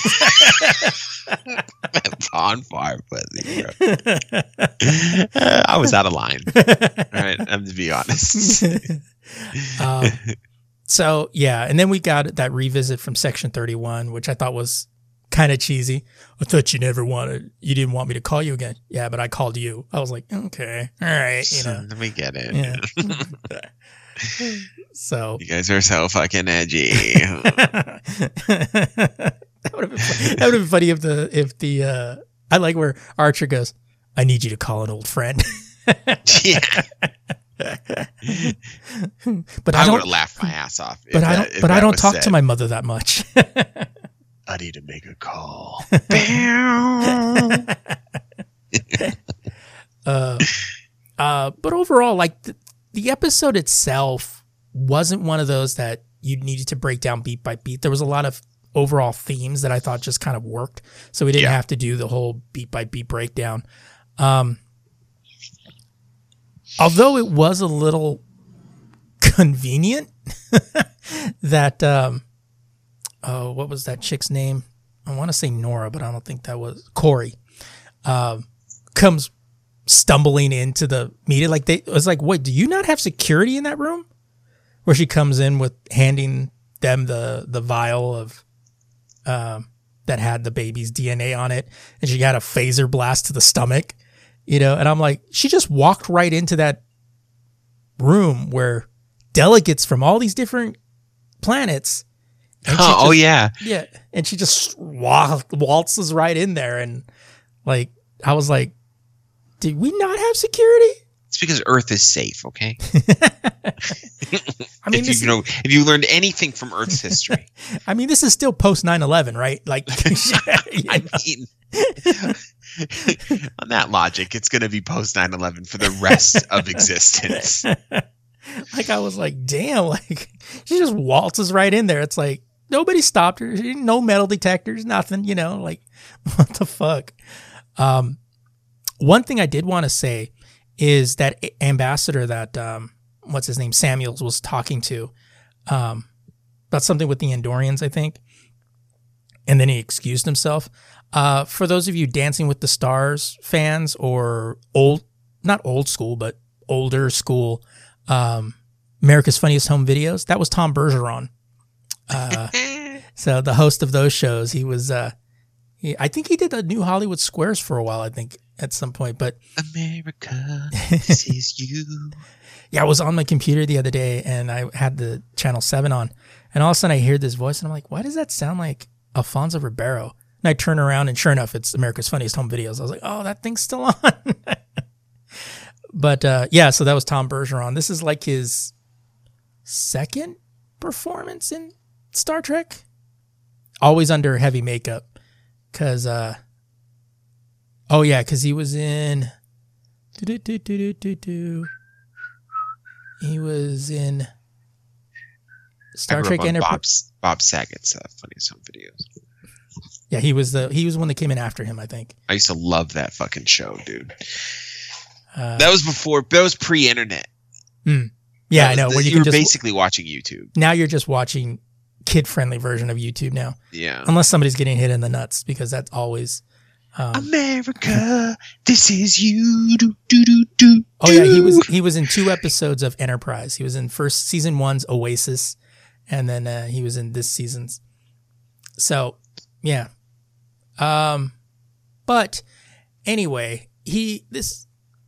On fire, pussy. Bro. Uh, I was out of line. All right, I'm to be honest. um, so yeah, and then we got that revisit from Section thirty-one, which I thought was kind of cheesy. I thought you never wanted, you didn't want me to call you again. Yeah, but I called you. I was like, okay, all right, you know. Let me get it. Yeah. So You guys are so fucking edgy. that would have been fun. That would have been funny if the if the uh, I like where Archer goes, I need you to call an old friend. Yeah. But I, I would don't have laughed my ass off. if but I that- don't if but I that don't was talk said. to my mother that much. I need to make a call. uh, uh, but overall, like the, the episode itself wasn't one of those that you needed to break down beat by beat. There was a lot of overall themes that I thought just kind of worked, so we didn't Yeah. have to do the whole beat by beat breakdown. Um, although it was a little convenient that um, oh, what was that chick's name? I want to say Nora, but I don't think that was Corey. Um, comes stumbling into the meeting. Like they it was like, wait, do you not have security in that room? Where she comes in with handing them the the vial of um, that had the baby's D N A on it, and she got a phaser blast to the stomach, you know. And I'm like, she just walked right into that room where delegates from all these different planets. and she Oh, oh, just- yeah. yeah, and she just wa- waltzes right in there, and like I was like, did we not have security? It's because Earth is safe, okay? I mean, if this you know, if you learned anything from Earth's history, I mean, this is still post nine eleven, right? Like, you I know. mean, on that logic, it's going to be post nine eleven for the rest of existence. Like I was like, damn, like she just waltzes right in there. It's like nobody stopped her. She didn't- No metal detectors, nothing, you know, like what the fuck? Um, one thing I did want to say is that a- ambassador that, um, what's his name? Samuels was talking to, um, about something with the Andorians, I think. And then he excused himself. Uh, for those of you Dancing with the Stars fans or old, not old school, but older school, um, America's Funniest Home Videos, that was Tom Bergeron. Uh, so the host of those shows, he was, uh, he, I think he did the New Hollywood Squares for a while, I think at some point, but America, this is you. yeah, I was on my computer the other day and I had the channel seven on, and all of a sudden I hear this voice and I'm like, why does that sound like Alfonso Ribeiro? And I turn around and sure enough, it's America's Funniest Home Videos. I was like, oh, that thing's still on. But uh, yeah, so that was Tom Bergeron. This is like his second performance in Star Trek. Always under heavy makeup. Cause uh, oh yeah, cause he was in do-do-do-do-do-do. He was in Star I grew Trek up on Enterprise. Bob's, Bob Saget's uh, Funniest Home Videos. Yeah, he was the he was the one that came in after him, I think. I used to love that fucking show, dude. Uh, That was before, that was pre-internet. yeah, That I was know. the- Where you you can were just basically watching YouTube. now you're just watching kid-friendly version of YouTube now, Yeah. unless somebody's getting hit in the nuts, because that's always. Um, America, this is you. Do, do, do, do, oh yeah, he do. was he was in two episodes of Enterprise. He was in first season one's Oasis, and then uh, he was in this season's. So, yeah. Um, but anyway, he this.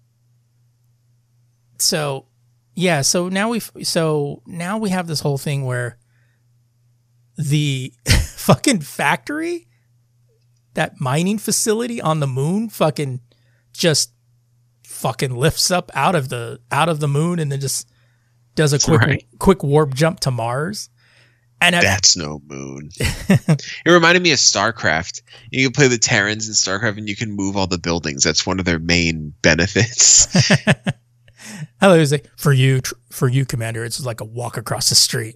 So, yeah. So now we so now we have this whole thing where the fucking factory that mining facility on the moon fucking just fucking lifts up out of the out of the moon and then just does a quick Right. quick warp jump to Mars. And I, That's no moon. It reminded me of StarCraft. You can play the Terrans in StarCraft and you can move all the buildings. That's one of their main benefits. I was like, for you, tr- for you, Commander, it's like a walk across the street.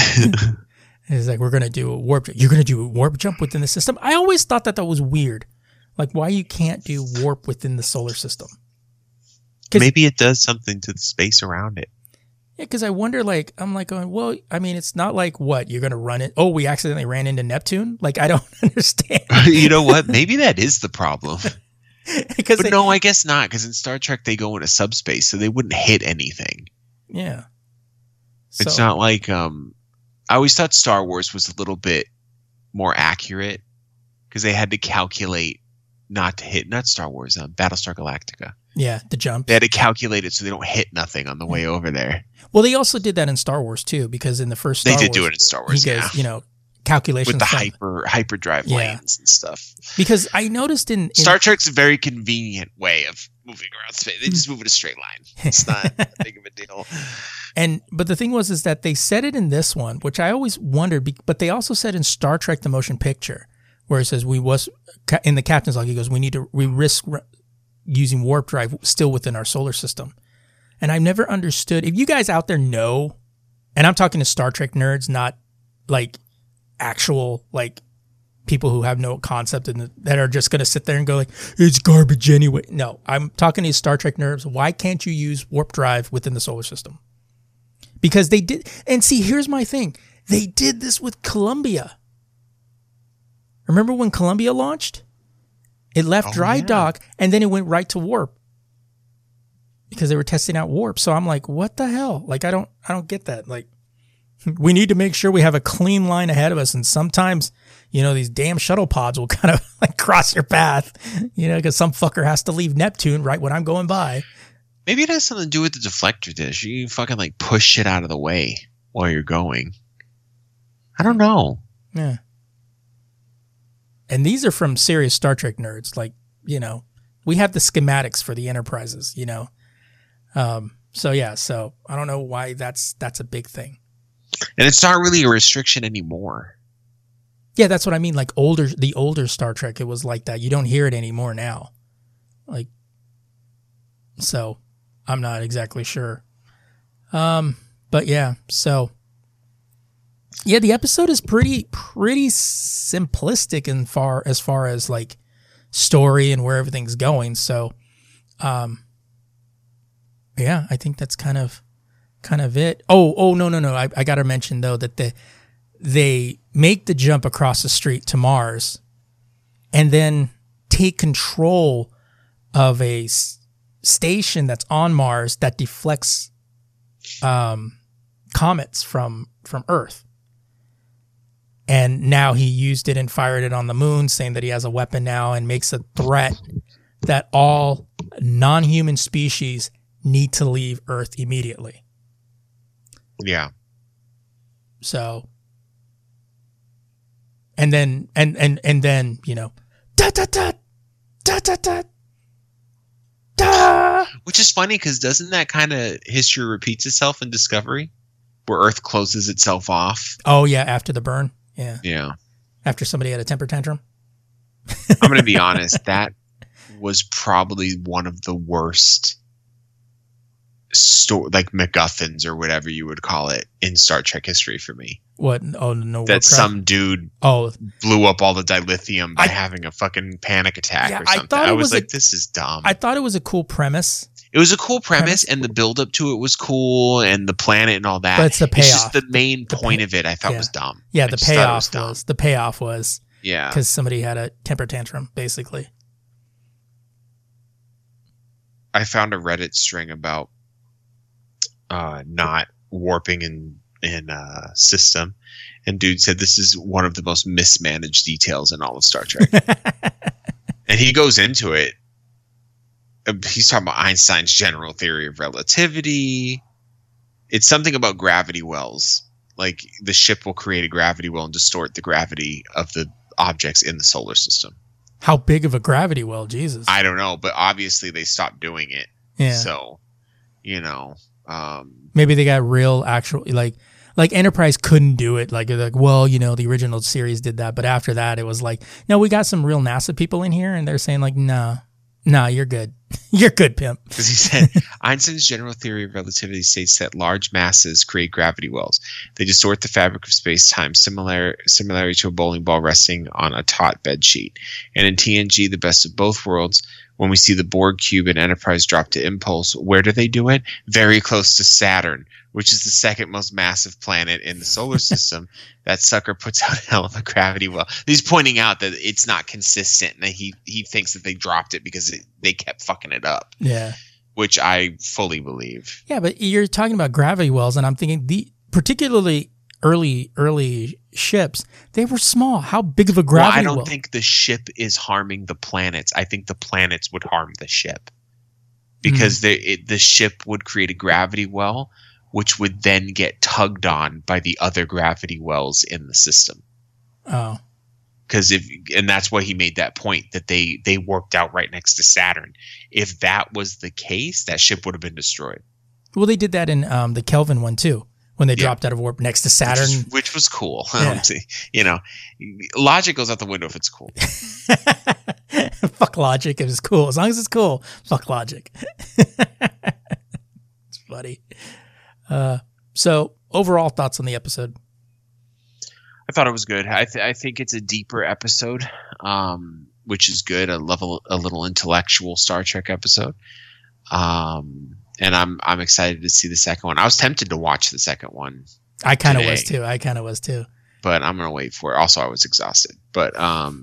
It's like, we're going to do a warp jump. You're going to do a warp jump within the system? I always thought that that was weird. Like, why you can't do warp within the solar system? Maybe it does something to the space around it. Yeah, because I wonder, like, I'm like, going, well, I mean, it's not like, what, you're going to run it? Oh, we accidentally ran into Neptune? Like, I don't understand. You know what? Maybe that is the problem. Because But they- no, I guess not, because in Star Trek they go into subspace, so they wouldn't hit anything. Yeah. It's So- not like um I always thought Star Wars was a little bit more accurate because they had to calculate not to hit not Star Wars, um, Battlestar Galactica. Yeah, the jump. They had to calculate it so they don't hit nothing on the way over there. Well, they also did that in Star Wars, too, because in the first Star They did Wars, do it in Star Wars, he goes, yeah. you know, calculations. With the from- hyper hyperdrive Yeah. lanes and stuff. Because I noticed in, in Star Trek's a very convenient way of moving around space. They just move in a straight line. It's not that big of a deal. And but the thing was is that they said it in this one, which I always wondered. be- But they also said in Star Trek: The Motion Picture, where it says we was in the captain's log, he goes, "We need to we risk r- using warp drive still within our solar system." And I've never understood. If you guys out there know, and I'm talking to Star Trek nerds, not like actual like people who have no concept and that are just going to sit there and go like, it's garbage anyway. No, I'm talking to Star Trek nerds. Why can't you use warp drive within the solar system? Because they did. And see, here's my thing. They did this with Columbia. Remember when Columbia launched? It left Oh, dry yeah. dock and then it went right to warp because they were testing out warp. So I'm like, what the hell? Like, I don't, I don't get that. Like, we need to make sure we have a clean line ahead of us. And sometimes, you know, these damn shuttle pods will kind of like cross your path, you know, because some fucker has to leave Neptune right when I'm going by. Maybe it has something to do with the deflector dish. You fucking like push shit out of the way while you're going. I don't know. Yeah. And these are from serious Star Trek nerds. Like, you know, we have the schematics for the Enterprises, you know. Um, so yeah, so I don't know why that's that's a big thing. And it's not really a restriction anymore. Yeah, that's what I mean. Like older, the older Star Trek, it was like that. You don't hear it anymore now. Like, so I'm not exactly sure. Um, but yeah, so yeah, the episode is pretty pretty simplistic in far as far as like story and where everything's going. So, um, yeah, I think that's kind of kind of it. Oh, oh no, no, no. I, I got to mention though that the they make the jump across the street to Mars, and then take control of a s- station that's on Mars that deflects um, comets from from Earth. And now he used it and fired it on the moon, saying that he has a weapon now and makes a threat that all non-human species need to leave Earth immediately. Yeah. So, and then, and, and, and then, you know, da, da, da, da, da, da, da. Which is funny because doesn't that kind of history repeats itself in Discovery? Where Earth closes itself off? Oh, yeah, after the burn. Yeah. Yeah. After somebody had a temper tantrum. I'm going to be honest. That was probably one of the worst sto- like MacGuffins or whatever you would call it in Star Trek history for me. What? Oh, no. That Warcraft? some dude Oh, blew up all the dilithium by I- having a fucking panic attack Yeah, or I something. thought I, it was, was like, a- this is dumb. I thought it was a cool premise. It was a cool premise, Premise? and the build up to it was cool, and the planet and all that. But it's the It's just payoff. the main The point pay- of it I thought yeah. was dumb. Yeah, I the just thought it payoff dumb. was, the payoff was Yeah. because somebody had a temper tantrum, basically. I found a Reddit string about uh, not warping in in uh, system, and dude said this is one of the most mismanaged details in all of Star Trek. And he goes into it. Uh, He's talking about Einstein's general theory of relativity. It's something about gravity wells. Like the ship will create a gravity well and distort the gravity of the objects in the solar system. How big of a gravity well? Jesus. I don't know, but obviously they stopped doing it. Yeah. So, you know, um, maybe they got real actual like like Enterprise couldn't do it. Like they're like, well, you know, the original series did that, but after that, it was like, no, we got some real NASA people in here, and they're saying like, no, no, you're good, you're good, pimp. Because he said Einstein's general theory of relativity states that large masses create gravity wells. They distort the fabric of space-time, similar similarly to a bowling ball resting on a taut bed sheet. And in T N G, the best of both worlds, when we see the Borg cube and Enterprise drop to Impulse, where do they do it? Very close to Saturn, which is the second most massive planet in the solar system. That sucker puts out a hell of a gravity well. He's pointing out that it's not consistent, and he, he thinks that they dropped it because it, they kept fucking it up. Yeah. Which I fully believe. Yeah, but you're talking about gravity wells, and I'm thinking the particularly early early ships, they were small. How big of a gravity well? I don't well? think the ship is harming the planets. I think the planets would harm the ship. Because mm. the it, the ship would create a gravity well, which would then get tugged on by the other gravity wells in the system. Oh. Because if and that's why he made that point that they they worked out right next to Saturn. If that was the case, that ship would have been destroyed. Well, they did that in um, the Kelvin one too, when they yeah. dropped out of warp next to Saturn, which, is, which was cool. Yeah. You know, logic goes out the window if it's cool. Fuck logic if it's cool. As long as it's cool, fuck logic. It's funny. Uh, so overall thoughts on the episode? I thought it was good. I, th- I think it's a deeper episode, um, which is good. A level, a little intellectual Star Trek episode, um, and I'm I'm excited to see the second one. I was tempted to watch the second one. I kind of was too. I kind of was too. But I'm gonna wait for it. Also, I was exhausted. But um,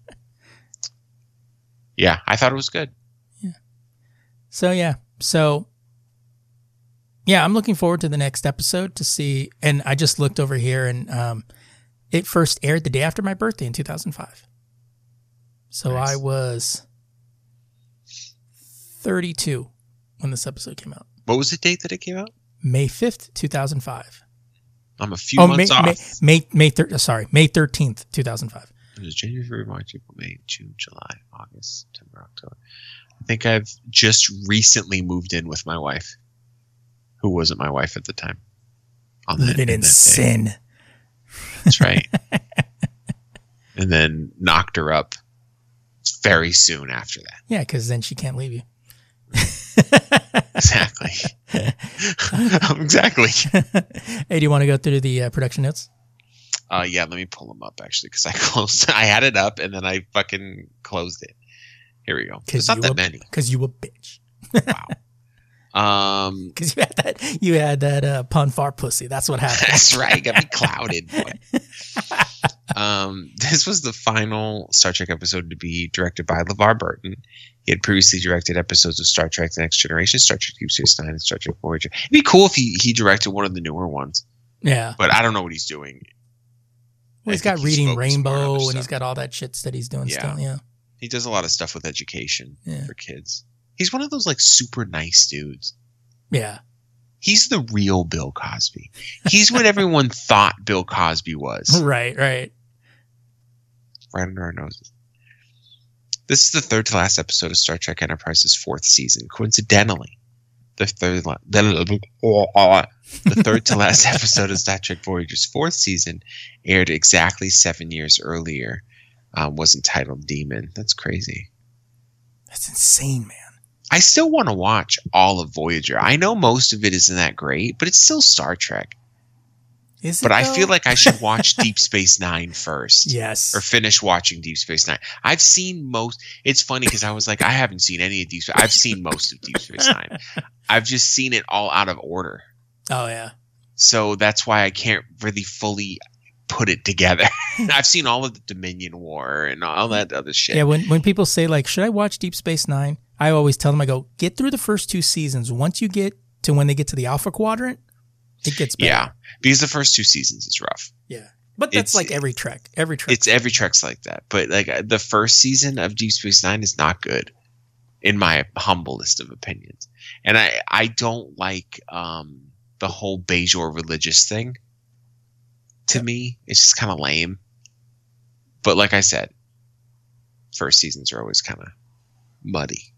yeah, I thought it was good. Yeah. So yeah. So. Yeah, I'm looking forward to the next episode to see. And I just looked over here, and um, it first aired the day after my birthday in two thousand five. So nice. I was thirty-two when this episode came out. What was the date that it came out? May fifth, two thousand five. I'm a few oh, months May, off. May, May, May thir- sorry, May thirteenth, two thousand five. It was January, February, March, April, May, June, July, August, September, October. I think I've just recently moved in with my wife, who wasn't my wife at the time. On Living that, in, in sin. Day. That's right. And then knocked her up very soon after that. Yeah, because then she can't leave you. Exactly. Exactly. Hey, do you want to go through the uh, production notes? Uh, yeah, let me pull them up, actually, because I closed. I had it up, and then I fucking closed it. Here we go. It's not that a, many. Because you a bitch. Wow. Um, because you had that, you had that uh, pun far pussy. That's what happened. That's right. Got me clouded. Boy. um, this was the final Star Trek episode to be directed by LeVar Burton. He had previously directed episodes of Star Trek: The Next Generation, Star Trek Deep Space Nine, and Star Trek Voyager. It'd be cool if he he directed one of the newer ones. Yeah, but I don't know what he's doing. Well, he's got Reading Rainbow, and he's got all that shit that he's doing yeah. still. Yeah, he does a lot of stuff with education yeah. for kids. He's one of those like super nice dudes. Yeah. He's the real Bill Cosby. He's what everyone thought Bill Cosby was. Right, right. Right under our noses. This is the third to last episode of Star Trek Enterprise's fourth season. Coincidentally, the third the third to last episode of Star Trek Voyager's fourth season aired exactly seven years earlier. Um, was entitled Demon. That's crazy. That's insane, man. I still want to watch all of Voyager. I know most of it isn't that great, but it's still Star Trek. Is it but though? I feel like I should watch Deep Space Nine first. Yes. Or finish watching Deep Space Nine. I've seen most. It's funny because I was like, I haven't seen any of Deep Space. I've seen most of Deep Space Nine. I've just seen it all out of order. Oh, yeah. So that's why I can't really fully put it together. I've seen all of the Dominion War and all that other shit. Yeah, when, when people say, like, should I watch Deep Space Nine? I always tell them, I go, get through the first two seasons. Once you get to when they get to the Alpha Quadrant, it gets better. Yeah, because the first two seasons is rough. Yeah. But that's it's, like every Trek. Every Trek. It's every Trek's like that. But like the first season of Deep Space Nine is not good, in my humblest of opinions. And I, I don't like um, the whole Bajor religious thing. To yeah. me, it's just kind of lame. But like I said, first seasons are always kind of muddy.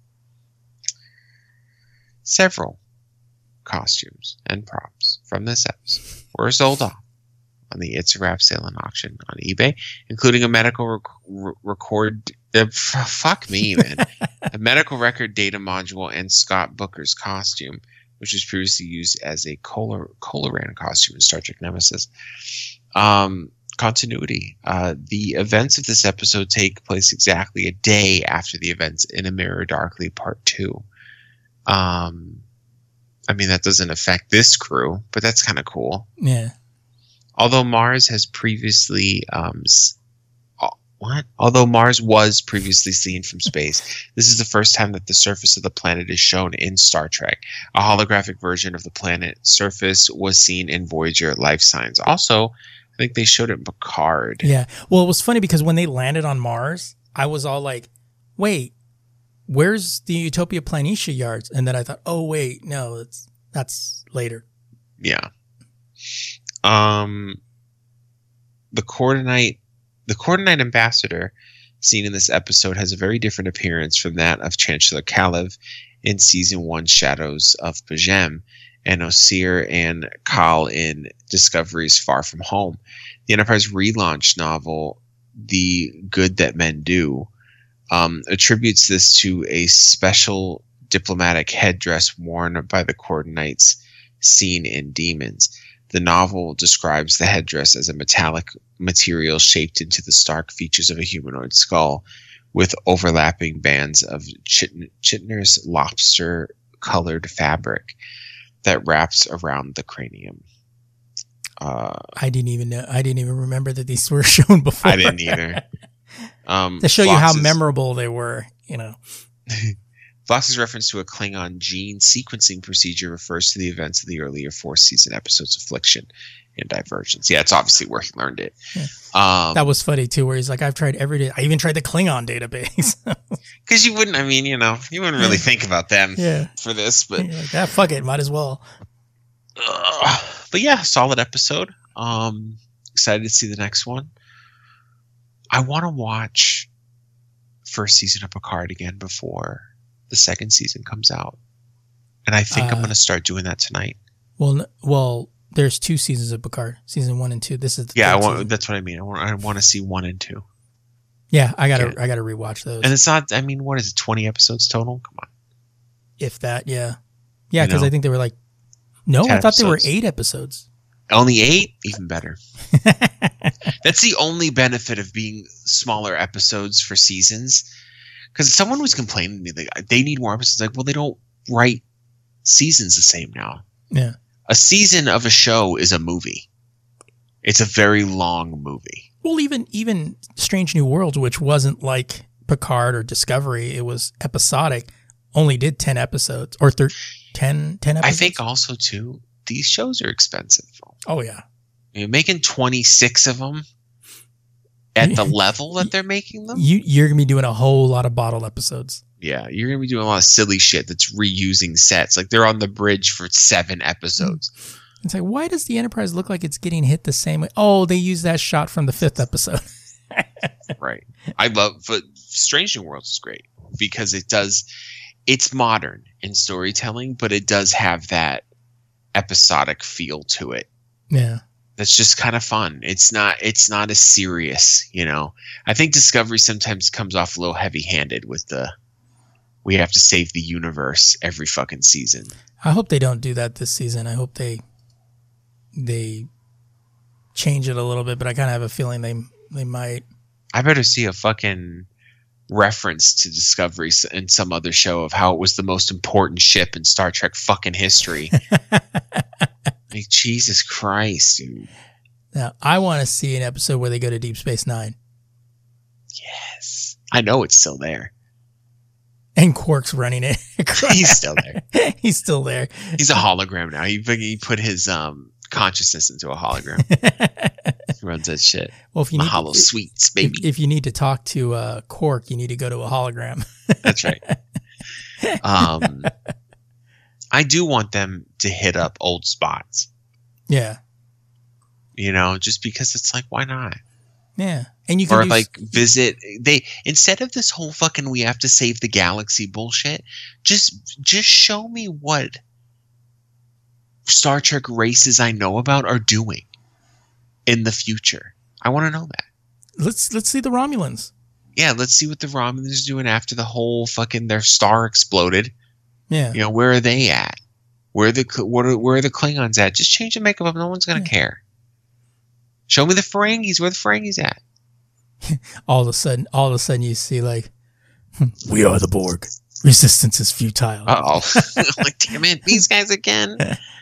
Several costumes and props from this episode were sold off on the It's a Wrap sale and auction on eBay, including a medical rec- record. Uh, f- fuck me, man. A medical record data module and Scott Booker's costume, which was previously used as a Kohler, Kohleran costume in Star Trek Nemesis. Um, continuity. Uh, the events of this episode take place exactly a day after the events in A Mirror Darkly Part two. Um, I mean, that doesn't affect this crew, but that's kind of cool. Yeah. Although Mars has previously, um, what? Although Mars was previously seen from space, this is the first time that the surface of the planet is shown in Star Trek. A holographic version of the planet's surface was seen in Voyager Life Signs. Also, I think they showed it in Picard. Yeah. Well, it was funny because when they landed on Mars, I was all like, wait, where's the Utopia Planitia yards? And then I thought, oh, wait, no, it's, that's later. Yeah. Um, the Coordinate, the Coordinate ambassador seen in this episode has a very different appearance from that of Chancellor Kalev in season one Shadows of P'Jem and Osir and Kal in Discovery's Far From Home. The Enterprise relaunch novel, The Good That Men Do, um, attributes this to a special diplomatic headdress worn by the Coordinates seen in Demons. The novel describes the headdress as a metallic material shaped into the stark features of a humanoid skull with overlapping bands of Chit- Chitner's lobster-colored fabric that wraps around the cranium. Uh, I didn't even know. I didn't even remember that these were shown before. I didn't either. Um, to show you how Phlox's- memorable they were, you know. Phlox's reference to a Klingon gene sequencing procedure refers to the events of the earlier fourth season episodes Affliction and Divergence. Yeah, it's obviously where he learned it. Yeah. Um, That was funny too, where he's like, I've tried every day. I even tried the Klingon database. Because you wouldn't, I mean, you know, you wouldn't really think about them Yeah. for this, but You're like, ah, fuck it, might as well. uh, but yeah, solid episode. Um, excited to see the next one. I want to watch first season of Picard again before the second season comes out, and I think Uh, I'm going to start doing that tonight. Well, n- well, there's two seasons of Picard, season one and two. This is the Yeah, I third want. season. That's what I mean. I want. I want to see one and two. Yeah, I gotta, Yeah. I gotta rewatch those. And it's not. I mean, what is it? twenty episodes total? Come on. if that, yeah, yeah, You because know? I think they were like, no, ten I thought they were episodes. eight episodes. Only eight? Even better. That's the only benefit of being smaller episodes for seasons. Because someone was complaining to me that they need more episodes. Like, well, they don't write seasons the same now. Yeah, A season of a show is a movie. It's a very long movie. well, even even Strange New Worlds, which wasn't like Picard or Discovery, it was episodic. Only did ten episodes or thir- ten, ten episodes. I think also, too, these shows are expensive. Oh yeah, You're making twenty-six of them at the level that they're making them. you you're gonna be doing a whole lot of bottle episodes. Yeah, you're going to be doing a lot of silly shit that's reusing sets. Like, they're on the bridge for seven episodes. It's like, why does the Enterprise look like it's getting hit the same way? Oh, they used that shot from the fifth episode. Right. I love, but Strange New Worlds is great because it does, it's modern in storytelling, but it does have that episodic feel to it. Yeah. That's just kind of fun. It's not, it's not as serious, you know. I think Discovery sometimes comes off a little heavy-handed with the, we have to save the universe every fucking season. I hope they don't do that this season. I hope they they change it a little bit, but I kind of have a feeling they they might. I better see a fucking reference to Discovery in some other show of how it was the most important ship in Star Trek fucking history. Like, Jesus Christ, dude. Now, I want to see an episode where they go to Deep Space Nine Yes. I know it's still there. and Quark's running it. He's still there. He's still there. He's a hologram now. He, he put his um consciousness into a hologram. He runs that shit. Well, if you need Mahalo to, Sweets, if, baby. if you need to talk to uh, Quark, you need to go to a hologram. That's right. Um, I do want them to hit up old spots. Yeah. You know, just because it's like, why not? Yeah. And you can or do like visit they instead of this whole fucking we have to save the galaxy bullshit, just just show me what Star Trek races I know about are doing in the future. I want to know that. Let's let's see the Romulans. Yeah, let's see what the Romulans are doing after the whole fucking their star exploded. Yeah. You know, where are they at? Where are the what are, where are the Klingons at? Just change the makeup up. No one's gonna yeah. care. Show me the Ferengis. Where the Ferengis at? all of a sudden, all of a sudden, you see like, we are the Borg. Resistance is futile. Uh oh! Like, damn it, these guys again.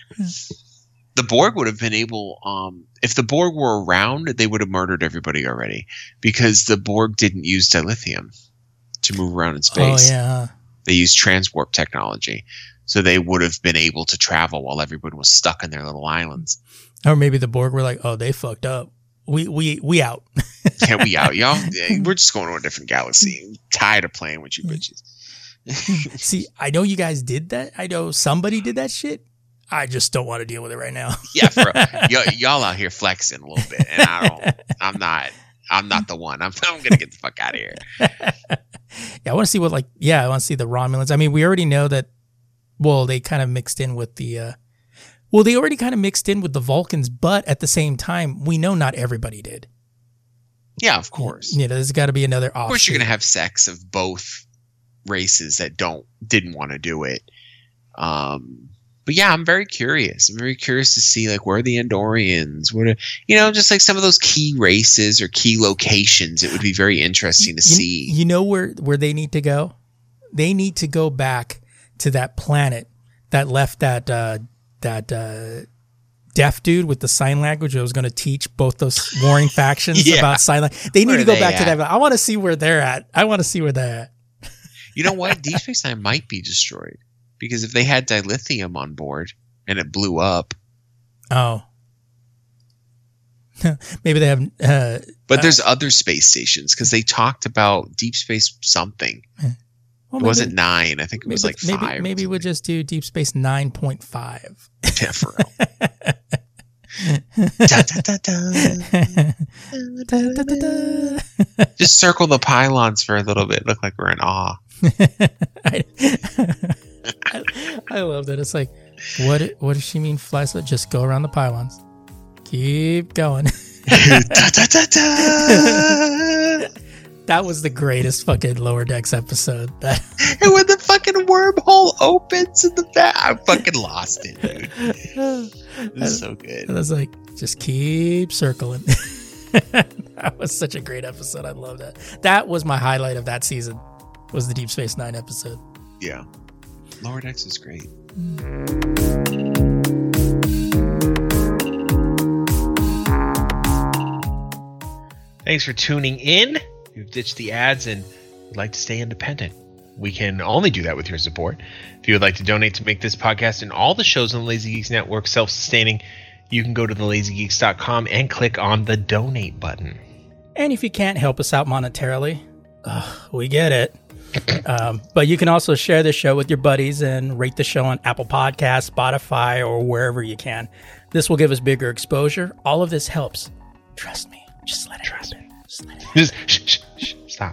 The Borg would have been able, um, if the Borg were around, they would have murdered everybody already because the Borg didn't use dilithium to move around in space. Oh yeah. They used transwarp technology, so they would have been able to travel while everybody was stuck in their little islands. Or maybe the Borg were like, "Oh, they fucked up. We we we out. Yeah, we out, y'all. We're just going to a different galaxy. I'm tired of playing with you bitches." See, I know you guys did that. I know somebody did that shit. I just don't want to deal with it right now. Yeah, for y- y'all out here flexing a little bit, and I don't. I'm not. I'm not the one. I'm. I'm gonna get the fuck out of here. Yeah, I want to see what like. Yeah, I want to see the Romulans. I mean, we already know that. Well, they kind of mixed in with the. Uh, well, they already kind of mixed in with the Vulcans, but at the same time, we know not everybody did. Yeah, of course. Yeah, there's got to be another. Of course, you're gonna have sex of both races that don't didn't want to do it. Um. But yeah, I'm very curious. I'm very curious to see like where are the Andorians? What are, you know, just like some of those key races or key locations. It would be very interesting to you, see. You know where where they need to go? They need to go back to that planet that left that uh, that uh, deaf dude with the sign language who was going to teach both those warring factions Yeah. about sign language. They need Where to are go they back to at? that. I want to see where they're at. I want to see where they're at. You know what? Deep Space Nine might be destroyed because if they had dilithium on board and it blew up. Oh. Maybe they have. Uh, But uh, there's other space stations because they talked about Deep Space something. well, It wasn't nine. I think it was maybe, like maybe, five. Maybe we'll just do Deep Space nine point five. Yeah, for real. Da, da, da, da. Just circle the pylons for a little bit. Look like we're in awe. I, I, I love that. It's like, what? What does she mean? Fly slow? Just go around the pylons. Keep going. Da, da, da, da. That was the greatest fucking Lower Decks episode. That And when the fucking wormhole opens in the back, I fucking lost it, dude. This is so good. I was like, just keep circling. That was such a great episode. I love that. That was my highlight of that season. Was the Deep Space Nine episode. Yeah. Lower Decks is great. Thanks for tuning in. You've ditched the ads and would like to stay independent. We can only do that with your support. If you would like to donate to make this podcast and all the shows on the Lazy Geeks Network self-sustaining, you can go to the lazy geeks dot com and click on the donate button. And if you can't help us out monetarily, uh, we get it. Um, but you can also share the show with your buddies and rate the show on Apple Podcasts, Spotify, or wherever you can. This will give us bigger exposure. All of this helps. Trust me. Just let it happen. Just let it happen. Just shh, shh, shh, stop.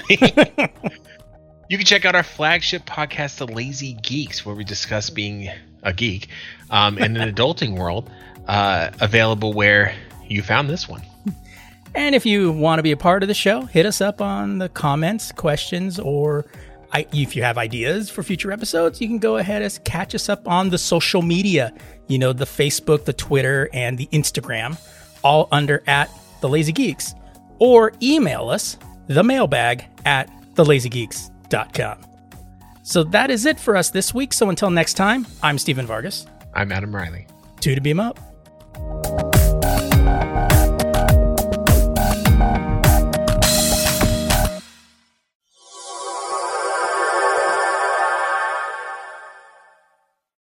You can check out our flagship podcast, The Lazy Geeks, where we discuss being a geek um, in an adulting world, uh, available where you found this one. And if you want to be a part of the show, hit us up on the comments, questions, or I, if you have ideas for future episodes, you can go ahead and catch us up on the social media. You know, the Facebook, the Twitter, and the Instagram, all under at The Lazy Geeks. Or email us, the mailbag at the lazy geeks dot com. So that is it for us this week. So until next time, I'm Stephen Vargas. I'm Adam Riley. Two to beam up.